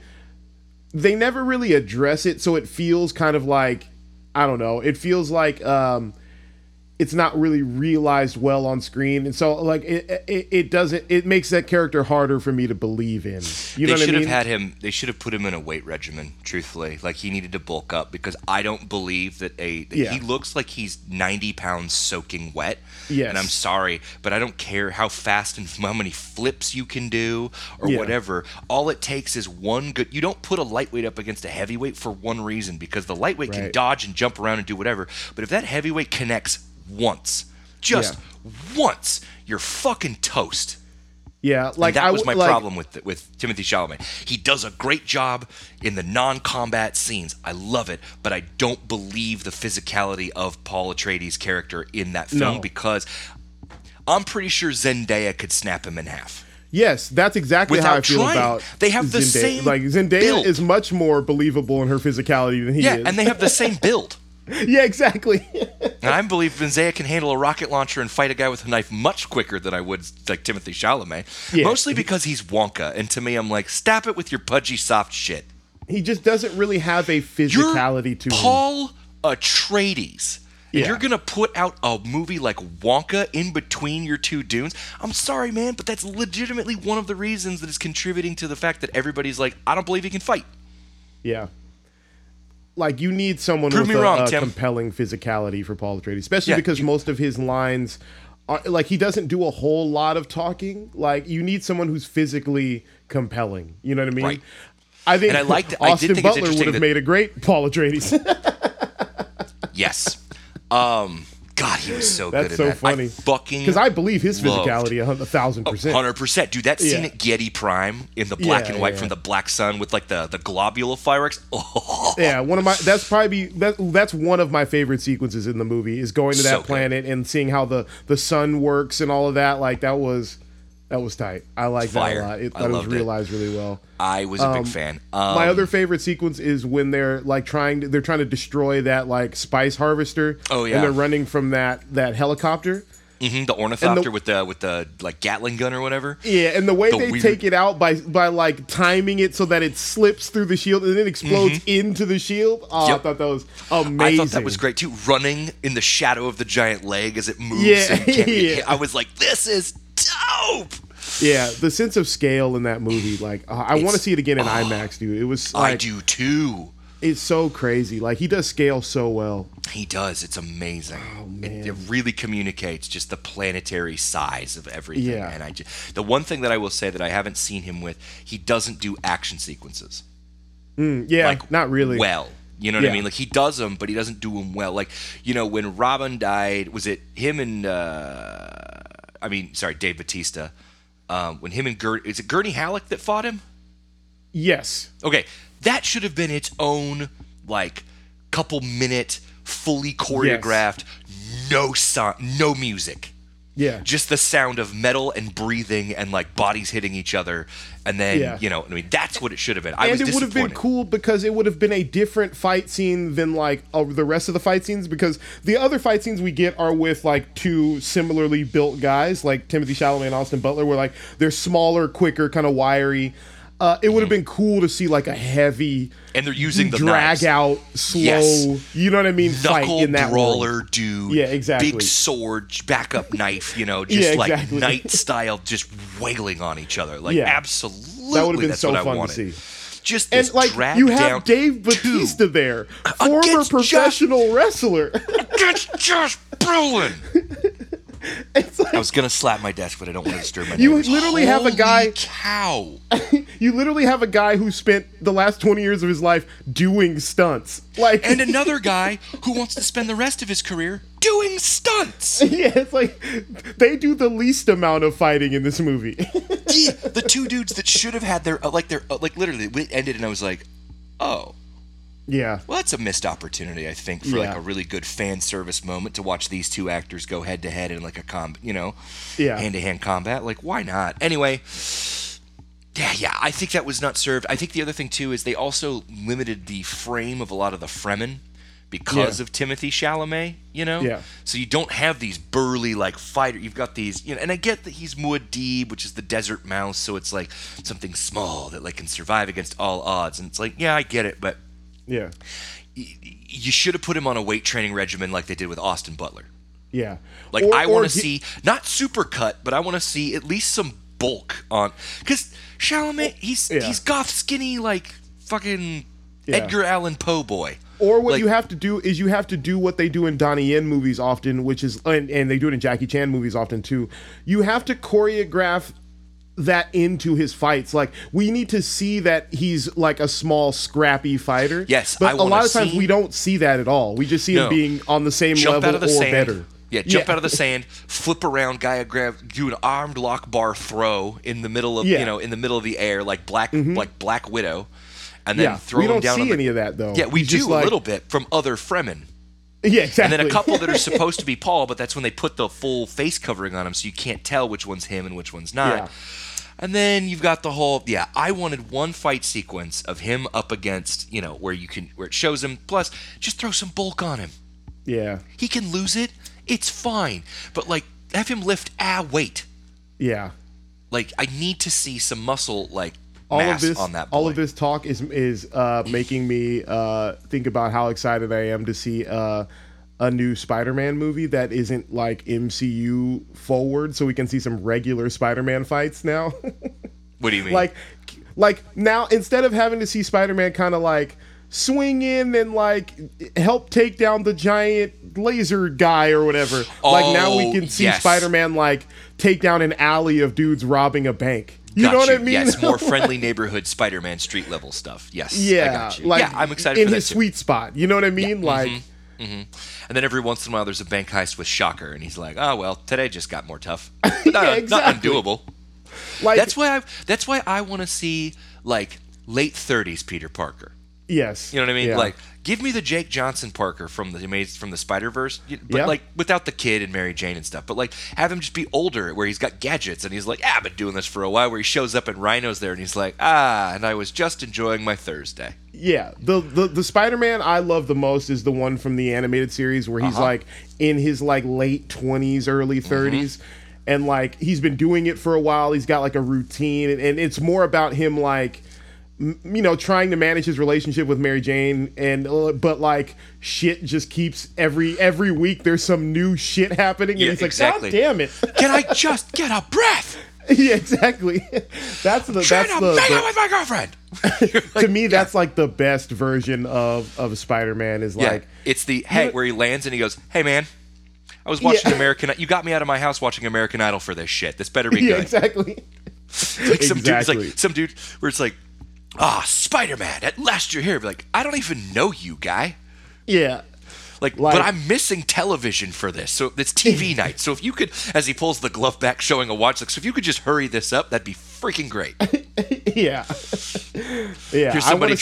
Speaker 1: address it, so it feels kind of I don't know. It feels it's not really realized well on screen, and so like it doesn't, it makes that character harder for me to believe in. You know what I mean?
Speaker 2: They should have had him. They should have put him in a weight regimen. Truthfully, like he needed to bulk up because I don't believe that he looks like he's 90 pounds soaking wet.
Speaker 1: Yes.
Speaker 2: And I'm sorry, but I don't care how fast and how many flips you can do or whatever. All it takes is one good. You don't put a lightweight up against a heavyweight for one reason, because the lightweight can dodge and jump around and do whatever. But if that heavyweight connects once, just once, you're fucking toast.
Speaker 1: Yeah, like
Speaker 2: and that was my problem with Timothée Chalamet. He does a great job in the non-combat scenes. I love it, but I don't believe the physicality of Paul Atreides' character in that film because I'm pretty sure Zendaya could snap him in half.
Speaker 1: Yes, that's exactly how I feel about
Speaker 2: They have the
Speaker 1: Zendaya.
Speaker 2: same
Speaker 1: Like Zendaya
Speaker 2: build.
Speaker 1: is much more believable in her physicality than he is.
Speaker 2: Yeah, and they have the same build.
Speaker 1: Yeah, exactly.
Speaker 2: And I believe Zendaya can handle a rocket launcher and fight a guy with a knife much quicker than I would like Timothée Chalamet. Yeah. Mostly because he's Wonka, and to me, I'm like, stop it with your pudgy, soft shit.
Speaker 1: He just doesn't really have a physicality to him.
Speaker 2: Paul Atreides. And you're going to put out a movie like Wonka in between your two dunes? I'm sorry, man, but that's legitimately one of the reasons that is contributing to the fact that everybody's like, I don't believe he can fight.
Speaker 1: Yeah. Like, you need someone with a compelling physicality for Paul Atreides, especially because most of his lines are, like, he doesn't do a whole lot of talking. Like, you need someone who's physically compelling. You know what I mean?
Speaker 2: Right.
Speaker 1: I think Austin Butler would have made a great Paul Atreides.
Speaker 2: Yes. God, he was so good at that.
Speaker 1: That's so funny. Because I believe his physicality 1,000%.
Speaker 2: 100%. Dude, that scene at Getty Prime in the black and white from the black sun with like the globule fireworks. Oh.
Speaker 1: Yeah, that's one of my favorite sequences in the movie is going to that planet and seeing how the sun works and all of that. Like that was tight. I like that a lot. It was realized really well.
Speaker 2: I was a big fan.
Speaker 1: My other favorite sequence is when they're like trying to destroy that like spice harvester.
Speaker 2: Oh yeah,
Speaker 1: and they're running from that helicopter.
Speaker 2: Mm-hmm, the ornithopter with the like Gatling gun or whatever.
Speaker 1: Yeah, and the way they take it out by like timing it so that it slips through the shield and then explodes into the shield. Oh, yep. I thought that was amazing.
Speaker 2: I thought that was great too. Running in the shadow of the giant leg as it moves. I was like, this is dope.
Speaker 1: Yeah, the sense of scale in that movie, like I want to see it again in IMAX, dude. It was. Like,
Speaker 2: I do too.
Speaker 1: It's so crazy. Like he does scale so well.
Speaker 2: He does. It's amazing.
Speaker 1: Oh, man.
Speaker 2: It really communicates just the planetary size of everything.
Speaker 1: Yeah.
Speaker 2: And the one thing that I will say that I haven't seen him with, he doesn't do action sequences.
Speaker 1: Yeah, like, not really.
Speaker 2: Well, you know what I mean? Like he does them, but he doesn't do them well. Like, you know, when Robin died, was it him and Dave Bautista? When him and is it Gurney Halleck that fought him?
Speaker 1: Yes.
Speaker 2: Okay, that should have been its own like couple minute, fully choreographed, no music.
Speaker 1: Yeah.
Speaker 2: Just the sound of metal and breathing and like bodies hitting each other, and then you know, I mean, that's what it should have been.
Speaker 1: And it would have been cool because it would have been a different fight scene than like the rest of the fight scenes, because the other fight scenes we get are with like two similarly built guys like Timothée Chalamet and Austin Butler, where like they're smaller, quicker, kind of wiry. It would have been cool to see like a heavy
Speaker 2: and they're using the
Speaker 1: drag
Speaker 2: knives.
Speaker 1: Out slow, you know what I mean, fight in that
Speaker 2: brawler
Speaker 1: world.
Speaker 2: Dude.
Speaker 1: Yeah, exactly.
Speaker 2: Big sword, backup knife, you know, just like knight style, just wailing on each other. Like absolutely,
Speaker 1: that would have been
Speaker 2: that's
Speaker 1: so
Speaker 2: what
Speaker 1: fun
Speaker 2: I
Speaker 1: to
Speaker 2: wanted.
Speaker 1: see.
Speaker 2: Just this
Speaker 1: and like you have Dave Bautista there, former professional wrestler
Speaker 2: against Josh Brolin.
Speaker 1: It's like,
Speaker 2: I was gonna slap my desk, but I don't want to disturb my
Speaker 1: You
Speaker 2: neighbors.
Speaker 1: literally have a guy.
Speaker 2: Cow.
Speaker 1: You literally have a guy who spent the last 20 years of his life doing stunts, like,
Speaker 2: and another guy who wants to spend the rest of his career doing stunts.
Speaker 1: Yeah, it's like they do the least amount of fighting in this movie.
Speaker 2: Yeah, the two dudes that should have had their literally it ended, and I was like, oh.
Speaker 1: Yeah.
Speaker 2: Well, that's a missed opportunity, I think, for like a really good fan service moment to watch these two actors go head to head in like a hand to hand combat. Like, why not? Anyway, yeah, I think that was not served. I think the other thing too is they also limited the frame of a lot of the Fremen because of Timothée Chalamet, you know?
Speaker 1: Yeah.
Speaker 2: So you don't have these burly like fighter. You've got these, you know, and I get that he's Muad'Dib, which is the desert mouse, so it's like something small that like can survive against all odds. And it's like, yeah, I get it, but you should have put him on a weight training regimen like they did with Austin Butler.
Speaker 1: Yeah.
Speaker 2: Like, I want to see, not super cut, but I want to see at least some bulk on, because Chalamet, he's goth skinny, like fucking Edgar Allan Poe boy.
Speaker 1: Or what
Speaker 2: like,
Speaker 1: you have to do is you have to do what they do in Donnie Yen movies often, which is, and they do it in Jackie Chan movies often too. You have to choreograph that into his fights. Like, we need to see that he's like a small, scrappy fighter.
Speaker 2: Yes,
Speaker 1: but a lot of times we don't see that at all. We just see him being on the same level or better.
Speaker 2: Yeah, jump out of the sand, flip around, do an armed lock bar throw in the middle of in the middle of the air, like Black Widow, and then throw him down.
Speaker 1: We don't see any of that though.
Speaker 2: Yeah, we do a little bit from other Fremen.
Speaker 1: Yeah, exactly.
Speaker 2: And then a couple that are supposed to be Paul, but that's when they put the full face covering on him, so you can't tell which one's him and which one's not.
Speaker 1: Yeah.
Speaker 2: And then you've got the whole, I wanted one fight sequence of him up against, where it shows him, plus just throw some bulk on him.
Speaker 1: Yeah.
Speaker 2: He can lose it, it's fine. But, like, have him lift weight.
Speaker 1: Yeah.
Speaker 2: Like, I need to see some muscle, like, mass on that boy.
Speaker 1: All of this talk is making me think about how excited I am to see a new Spider-Man movie that isn't like MCU forward, so we can see some regular Spider-Man fights now.
Speaker 2: What do you mean?
Speaker 1: Like now, instead of having to see Spider-Man kind of like swing in and like help take down the giant laser guy or whatever, like now we can see Spider-Man like take down an alley of dudes robbing a bank. You know what I mean?
Speaker 2: Yes, more friendly neighborhood Spider-Man street level stuff. Yes,
Speaker 1: yeah,
Speaker 2: I got you.
Speaker 1: Like
Speaker 2: I'm excited
Speaker 1: in
Speaker 2: for that
Speaker 1: his
Speaker 2: too.
Speaker 1: sweet spot. You know what I mean?
Speaker 2: Yeah.
Speaker 1: Like.
Speaker 2: Mm-hmm. And then every once in a while there's a bank heist with Shocker, and he's like, "Oh well, today just got more tough, but not undoable."
Speaker 1: Like,
Speaker 2: that's why I want to see like late 30s Peter Parker.
Speaker 1: Yes,
Speaker 2: you know what I mean.
Speaker 1: Yeah.
Speaker 2: Like, give me the Jake Johnson Parker from the Spider-Verse, but like without the kid and Mary Jane and stuff. But like have him just be older, where he's got gadgets and he's like, "I've been doing this for a while." Where he shows up and Rhino's there, and he's like, and I was just enjoying my Thursday.
Speaker 1: Yeah, the Spider-Man I love the most is the one from the animated series where he's like in his like late 20s, early 30s, and like he's been doing it for a while. He's got like a routine, and it's more about him like trying to manage his relationship with Mary Jane, and but like shit just keeps every week there's some new shit happening, and he's like, God damn it!
Speaker 2: Can I just get a breath?
Speaker 1: Yeah, exactly. That's the
Speaker 2: with my girlfriend.
Speaker 1: To me, that's like the best version of Spider-Man. Is like
Speaker 2: it's the where he lands and he goes, "Hey man, I was watching American. You got me out of my house watching American Idol for this shit. This better be good."
Speaker 1: Yeah, exactly.
Speaker 2: Like some dude where it's like, Spider-Man, at last you're here. Be like, I don't even know you, guy.
Speaker 1: Yeah.
Speaker 2: Like, but I'm missing television for this. So it's TV night. So if you could, as he pulls the glove back showing a watch, like, so if you could just hurry this up, that'd be freaking great.
Speaker 1: Yeah. Yeah.
Speaker 2: Here's somebody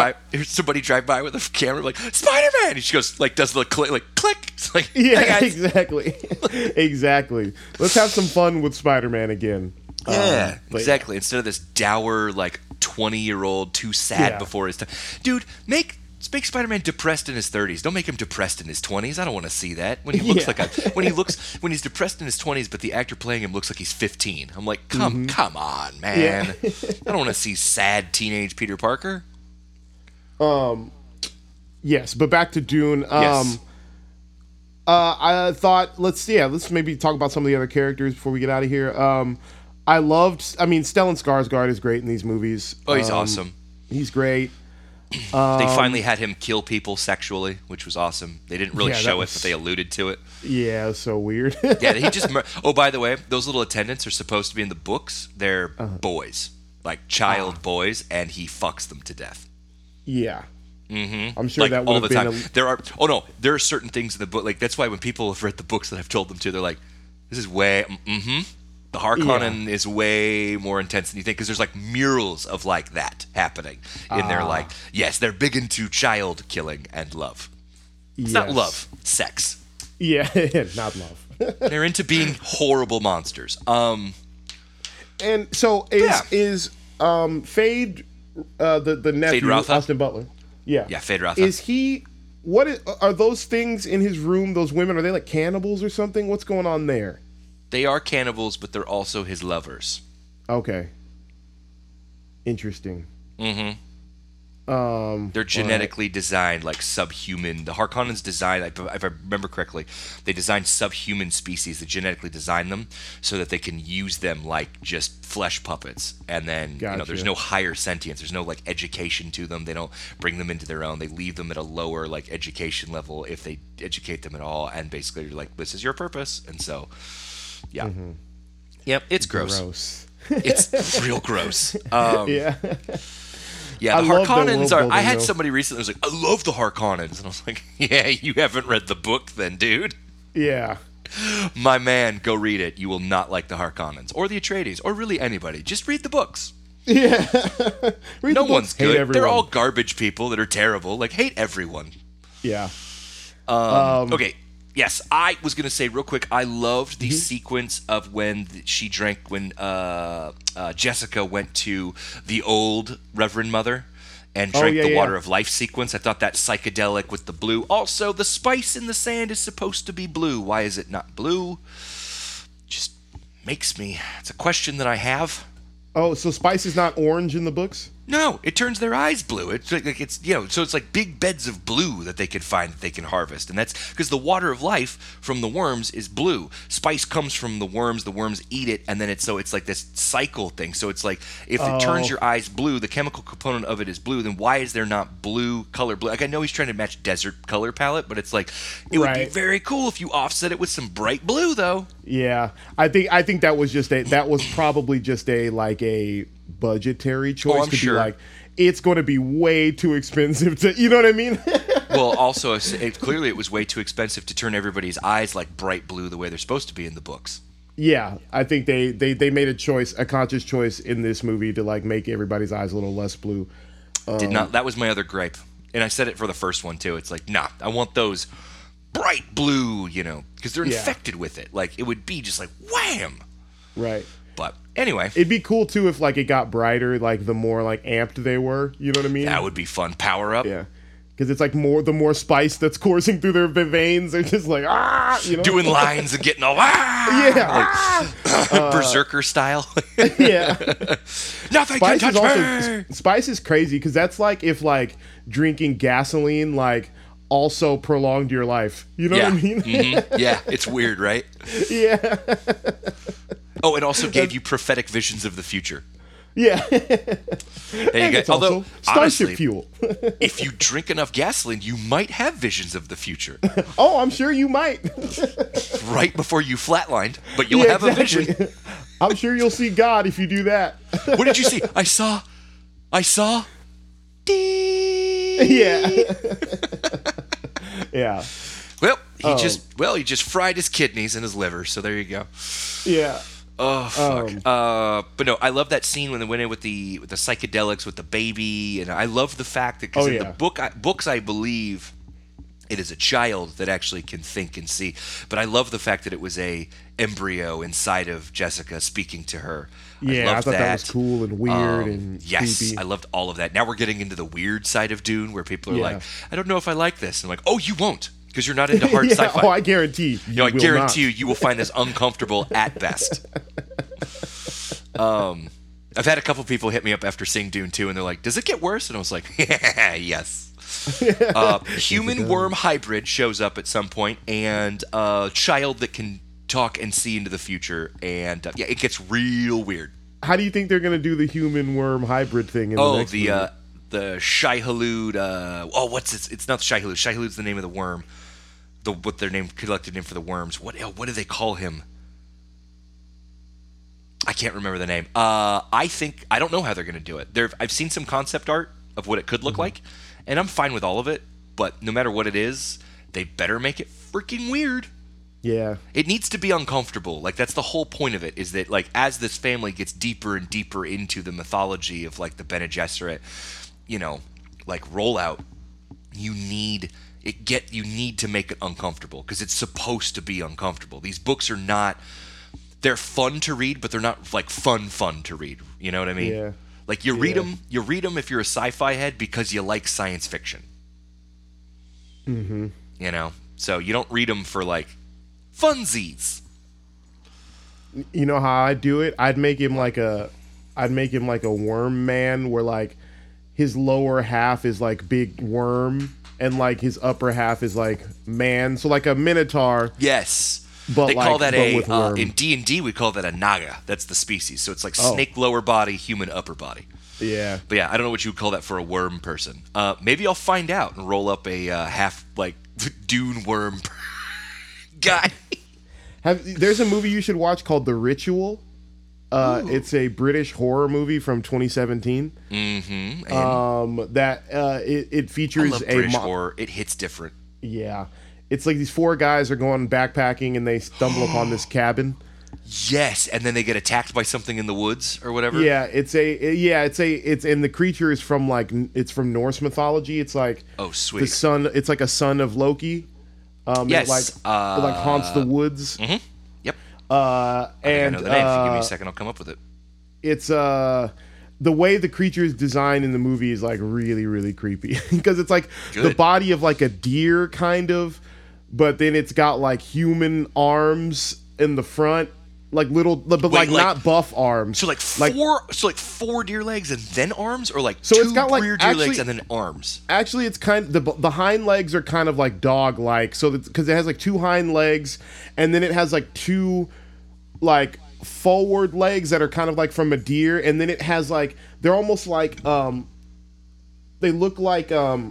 Speaker 2: drive by with a camera, like, Spider-Man! And she goes, like, does the click, like, click. It's like,
Speaker 1: yeah,
Speaker 2: hey guys.
Speaker 1: Exactly. Exactly. Let's have some fun with Spider-Man again.
Speaker 2: Yeah, exactly. Instead of this dour, like, 20-year-old too sad before his time. Dude, make Spider-Man depressed in his 30s. Don't make him depressed in his 20s. I don't want to see that. When he looks when he's depressed in his 20s, but the actor playing him looks like he's 15. I'm like, come on, man. I don't want to see sad teenage Peter Parker.
Speaker 1: Yes, but back to Dune.
Speaker 2: Yes.
Speaker 1: I thought let's maybe talk about some of the other characters before we get out of here. Stellan Skarsgård is great in these movies.
Speaker 2: Oh, he's awesome.
Speaker 1: He's great.
Speaker 2: They finally had him kill people sexually, which was awesome. They didn't really show it, but they alluded to it.
Speaker 1: Yeah, it was so weird.
Speaker 2: Yeah, he just... Oh, by the way, those little attendants are supposed to be in the books. They're boys. Like, child boys, and he fucks them to death.
Speaker 1: Yeah.
Speaker 2: Mm-hmm.
Speaker 1: I'm sure
Speaker 2: like,
Speaker 1: that would
Speaker 2: all
Speaker 1: have
Speaker 2: the
Speaker 1: been...
Speaker 2: time. There are certain things in the book... Like, that's why when people have read the books that I've told them to, they're like, this is way... The Harkonnen is way more intense than you think, because there's like murals of like that happening in their like, yes, they're big into child killing and love. It's not love, sex.
Speaker 1: Yeah, not love.
Speaker 2: They're into being horrible monsters.
Speaker 1: And so is Fade the nephew,
Speaker 2: Fade
Speaker 1: Austin Butler? Yeah.
Speaker 2: Yeah, Fade Rotha.
Speaker 1: Is he? Are those things in his room? Those women, are they like cannibals or something? What's going on there?
Speaker 2: They are cannibals, but they're also his lovers.
Speaker 1: Okay. Interesting.
Speaker 2: Mm-hmm. They're genetically designed like subhuman. The Harkonnens designed, if I remember correctly, they designed subhuman species. They genetically designed them so that they can use them like just flesh puppets. And then there's no higher sentience. There's no like education to them. They don't bring them into their own. They leave them at a lower like education level if they educate them at all. And basically, you're like, this is your purpose. And so, yeah, yep, it's gross. It's real gross.
Speaker 1: Yeah.
Speaker 2: Yeah, the Harkonnens are. I had somebody recently who was like, I love the Harkonnens. And I was like, yeah, you haven't read the book then, dude.
Speaker 1: Yeah.
Speaker 2: My man, go read it. You will not like the Harkonnens or the Atreides or really anybody. Just read the books.
Speaker 1: Yeah.
Speaker 2: No one's good. They're all garbage people that are terrible. Like, hate everyone.
Speaker 1: Yeah.
Speaker 2: Okay. Yes, I was going to say real quick, I loved the sequence of when Jessica went to the old Reverend Mother and drank the Water of Life sequence. I thought that psychedelic with the blue. Also, the spice in the sand is supposed to be blue. Why is it not blue? Just makes me... It's a question that I have.
Speaker 1: Oh, so spice is not orange in the books?
Speaker 2: No, it turns their eyes blue. It's like so it's like big beds of blue that they could find that they can harvest, and that's because the water of life from the worms is blue. Spice comes from the worms eat it, and then it's like this cycle thing. So it's like if it turns your eyes blue, the chemical component of it is blue. Then why is there not blue? Like I know he's trying to match desert color palette, but it's like it would be very cool if you offset it with some bright blue, though.
Speaker 1: Yeah, I think that was probably just a budgetary choice be like, it's going to be way too expensive to, you know what I mean?
Speaker 2: Well, also, clearly it was way too expensive to turn everybody's eyes like bright blue the way they're supposed to be in the books.
Speaker 1: Yeah, I think they made a conscious choice in this movie to like make everybody's eyes a little less blue.
Speaker 2: That was my other gripe. And I said it for the first one too. It's like, nah, I want those bright blue, because they're infected with it. Like, it would be just like, wham!
Speaker 1: Right.
Speaker 2: But anyway,
Speaker 1: it'd be cool too if like it got brighter, like the more like amped they were. You know what I mean?
Speaker 2: That would be fun. Power up.
Speaker 1: Yeah, because it's like the more spice that's coursing through their veins. They're just like
Speaker 2: doing lines and getting all berserker style.
Speaker 1: Yeah,
Speaker 2: nothing
Speaker 1: spice
Speaker 2: can touch me.
Speaker 1: Spice is crazy because that's like if like drinking gasoline like also prolonged your life. You know what I mean?
Speaker 2: Mm-hmm. Yeah, it's weird, right?
Speaker 1: Yeah.
Speaker 2: Oh, it also gave you prophetic visions of the future.
Speaker 1: Yeah.
Speaker 2: There you go. Although,
Speaker 1: starship
Speaker 2: honestly,
Speaker 1: fuel.
Speaker 2: If you drink enough gasoline, you might have visions of the future.
Speaker 1: Oh, I'm sure you might.
Speaker 2: Right before you flatlined, but you'll have a vision.
Speaker 1: I'm sure you'll see God if you do that.
Speaker 2: What did you see? I saw.
Speaker 1: Yeah. Yeah.
Speaker 2: Well, he just fried his kidneys and his liver, so there you go.
Speaker 1: Yeah.
Speaker 2: Oh fuck! But no, I love that scene when they went in with the psychedelics with the baby, and I love the fact that because in the books, I believe it is a child that actually can think and see. But I love the fact that it was a embryo inside of Jessica speaking to her.
Speaker 1: Yeah, I thought that was cool and weird and creepy.
Speaker 2: I loved all of that. Now we're getting into the weird side of Dune, where people are like, I don't know if I like this. And I'm like, oh, you won't. Because you're not into hard sci-fi.
Speaker 1: Oh, I guarantee
Speaker 2: I guarantee you will find this uncomfortable at best. I've had a couple people hit me up after seeing Dune 2, and they're like, does it get worse? And I was like, yes. Human worm hybrid shows up at some point, and a child that can talk and see into the future, and it gets real weird.
Speaker 1: How do you think they're going to do the human worm hybrid thing in the next movie?
Speaker 2: The Shai-Hulud, what's it? It's not the Shai-Hulud. Shai-Hulud's the name of the worm. What their collective name for the worms. What do they call him? I can't remember the name. I don't know how they're going to do it. I've seen some concept art of what it could look like, and I'm fine with all of it. But no matter what it is, they better make it freaking weird.
Speaker 1: Yeah. It
Speaker 2: needs to be uncomfortable. Like, that's the whole point of it, is that, like, as this family gets deeper and deeper into the mythology of, like, the Bene Gesserit, rollout, you need to make it uncomfortable, because it's supposed to be uncomfortable. These books are not, they're fun to read, but they're not, like, fun to read. You know what I mean?
Speaker 1: Yeah.
Speaker 2: Like, you read them if you're a sci-fi head because you like science fiction.
Speaker 1: Mm-hmm.
Speaker 2: So you don't read them for, like, funsies.
Speaker 1: You know how I do it? I'd make him like a worm man, where like his lower half is like big worm, and like his upper half is like man. So like a minotaur.
Speaker 2: Yes.
Speaker 1: But
Speaker 2: they call that
Speaker 1: with worm.
Speaker 2: in D&D we call that a naga. That's the species. So it's like
Speaker 1: Oh.
Speaker 2: snake lower body, human upper body.
Speaker 1: Yeah.
Speaker 2: But yeah, I don't know what you would call that for a worm person. Maybe I'll find out and roll up a half like dune worm guy.
Speaker 1: There's a movie you should watch called The Ritual. It's a British horror movie from 2017.
Speaker 2: Mm-hmm.
Speaker 1: It
Speaker 2: I
Speaker 1: features
Speaker 2: love British horror. It hits different.
Speaker 1: Yeah, it's like these 4 guys are going backpacking and they stumble upon this cabin.
Speaker 2: Yes, and then they get attacked by something in the woods or whatever.
Speaker 1: Yeah, and the creature is from it's from Norse mythology. It's like
Speaker 2: Oh, sweet.
Speaker 1: the son. It's like a son of Loki.
Speaker 2: Yes.
Speaker 1: It haunts the woods.
Speaker 2: Mm-hmm. Yep.
Speaker 1: And
Speaker 2: I know the name. If you give me a second, I'll come up with it.
Speaker 1: it's the way the creature is designed in the movie is like really, really creepy because it's like the
Speaker 2: Good.
Speaker 1: body of like a deer kind of, but then it's got like human arms in the front, like little, but like not buff arms.
Speaker 2: So like four deer legs and then arms, or like
Speaker 1: So
Speaker 2: two
Speaker 1: it's got, like,
Speaker 2: rear deer legs
Speaker 1: actually-
Speaker 2: and then arms.
Speaker 1: Actually, it's kind of the hind legs are kind of like dog like, so because it has like 2 hind legs, and then it has like 2 like forward legs that are kind of like from a deer, and then it has like they're almost like they look like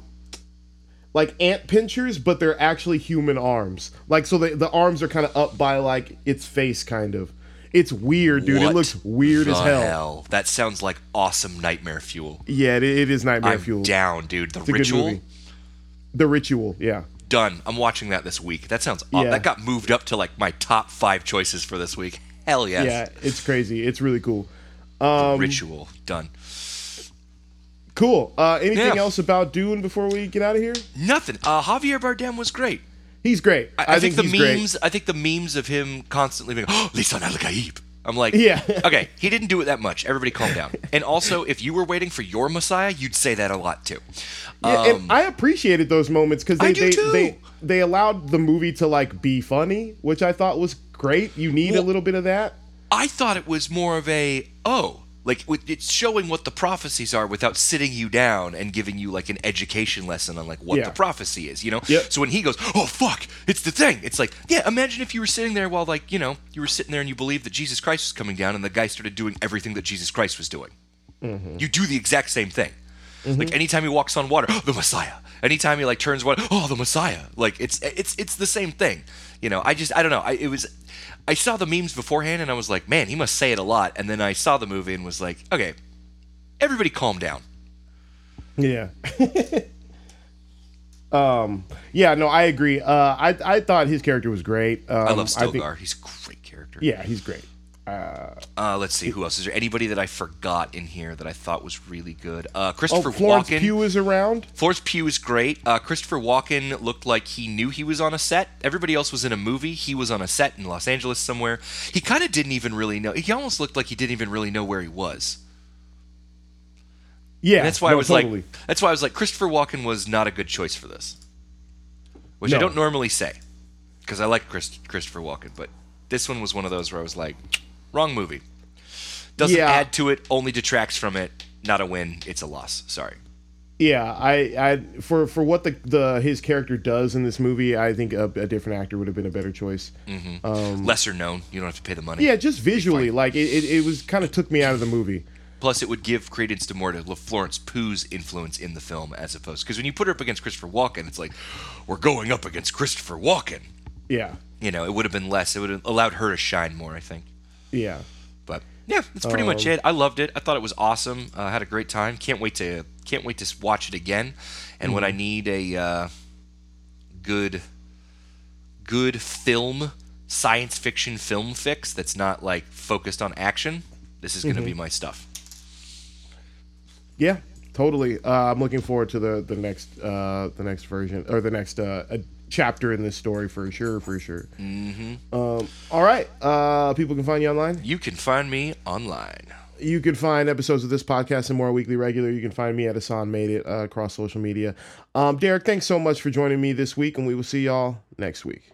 Speaker 1: ant pinchers, but they're actually human arms. Like so the arms are kind of up by like its face kind of. It's weird, dude.
Speaker 2: What
Speaker 1: It looks weird as
Speaker 2: the
Speaker 1: hell.
Speaker 2: That sounds like awesome nightmare fuel.
Speaker 1: Yeah, it is nightmare
Speaker 2: I'm
Speaker 1: fuel.
Speaker 2: down, dude. The
Speaker 1: It's a good
Speaker 2: Ritual,
Speaker 1: movie. The Ritual, yeah.
Speaker 2: done. I'm watching that this week. That sounds
Speaker 1: Yeah.
Speaker 2: that got moved up to like my top 5 choices for this week. Hell yes.
Speaker 1: Yeah, it's crazy. It's really cool.
Speaker 2: Ritual, done.
Speaker 1: Cool. Anything
Speaker 2: Yeah.
Speaker 1: else about Dune before we get out of here?
Speaker 2: Nothing. Javier Bardem was great.
Speaker 1: He's great.
Speaker 2: I think the
Speaker 1: he's
Speaker 2: memes.
Speaker 1: great.
Speaker 2: I think the memes of him constantly being, "Oh, Lisan Al Gaib." I'm like,
Speaker 1: Yeah.
Speaker 2: Okay, he didn't do it that much. Everybody, calm down. And also, if you were waiting for your Messiah, you'd say that a lot too.
Speaker 1: Yeah, and I appreciated those moments because
Speaker 2: I do too.
Speaker 1: they allowed the movie to like be funny, which I thought was great. You need a little bit of that.
Speaker 2: I thought it was more of a it's showing what the prophecies are without sitting you down and giving you like an education lesson on like what
Speaker 1: Yeah.
Speaker 2: the prophecy is, you know?
Speaker 1: Yep.
Speaker 2: So when he goes, "Oh fuck, it's the thing," it's like, yeah, imagine if you were sitting there while like, you know, you were sitting there and you believed that Jesus Christ was coming down and the guy started doing everything that Jesus Christ was doing.
Speaker 1: Mm-hmm.
Speaker 2: You do the exact same thing. Like anytime he walks on water, the Messiah. Anytime he like turns water, the Messiah. Like it's the same thing. You know, I don't know. I saw the memes beforehand and I was like, man, he must say it a lot. And then I saw the movie and was like, okay, everybody calm down.
Speaker 1: Yeah. Yeah, no, I agree. I thought his character was great.
Speaker 2: I love
Speaker 1: think-
Speaker 2: Stilgar. He's a great character.
Speaker 1: Yeah, he's great.
Speaker 2: Let's see, who else? Is there anybody that I forgot in here that I thought was really good? Christopher
Speaker 1: Florence
Speaker 2: Walken.
Speaker 1: Pugh is around.
Speaker 2: Florence Pugh is great. Christopher Walken looked like he knew he was on a set. Everybody else was in a movie. He was on a set in Los Angeles somewhere. He kind of didn't even really know. He almost looked like he didn't even really know where he was.
Speaker 1: Yeah,
Speaker 2: And that's why
Speaker 1: no,
Speaker 2: I was
Speaker 1: totally.
Speaker 2: like, Christopher Walken was not a good choice for this, which I
Speaker 1: No.
Speaker 2: don't normally say, because I like Christopher Walken, but this one was one of those where I was like, wrong movie. Doesn't
Speaker 1: Yeah.
Speaker 2: add to it, only detracts from it. Not a win. It's a loss. Sorry.
Speaker 1: Yeah, I for what the his character does in this movie, I think a different actor would have been a better choice.
Speaker 2: Lesser known. You don't have to pay the money.
Speaker 1: Yeah, just visually, like it was kind of took me out of the movie.
Speaker 2: Plus, it would give credence to more to Florence Pugh's influence in the film as opposed, because when you put her up against Christopher Walken, it's like, we're going up against Christopher Walken.
Speaker 1: Yeah,
Speaker 2: You know, it would have been less. It would have allowed her to shine more, I think.
Speaker 1: yeah.
Speaker 2: But yeah, that's pretty much it. I loved it. I thought it was awesome. I had a great time. Can't wait to watch it again. And when I need a good film, science fiction film fix that's not like focused on action, this is going to be my stuff.
Speaker 1: Yeah, totally. I'm looking forward to the next version or the next chapter in this story for sure. All right. People can find you online.
Speaker 2: You can find me online.
Speaker 1: You can find episodes of this podcast and more weekly regular. You can find me at Asan Made It across social media. Derek, thanks so much for joining me this week, and we will see y'all next week.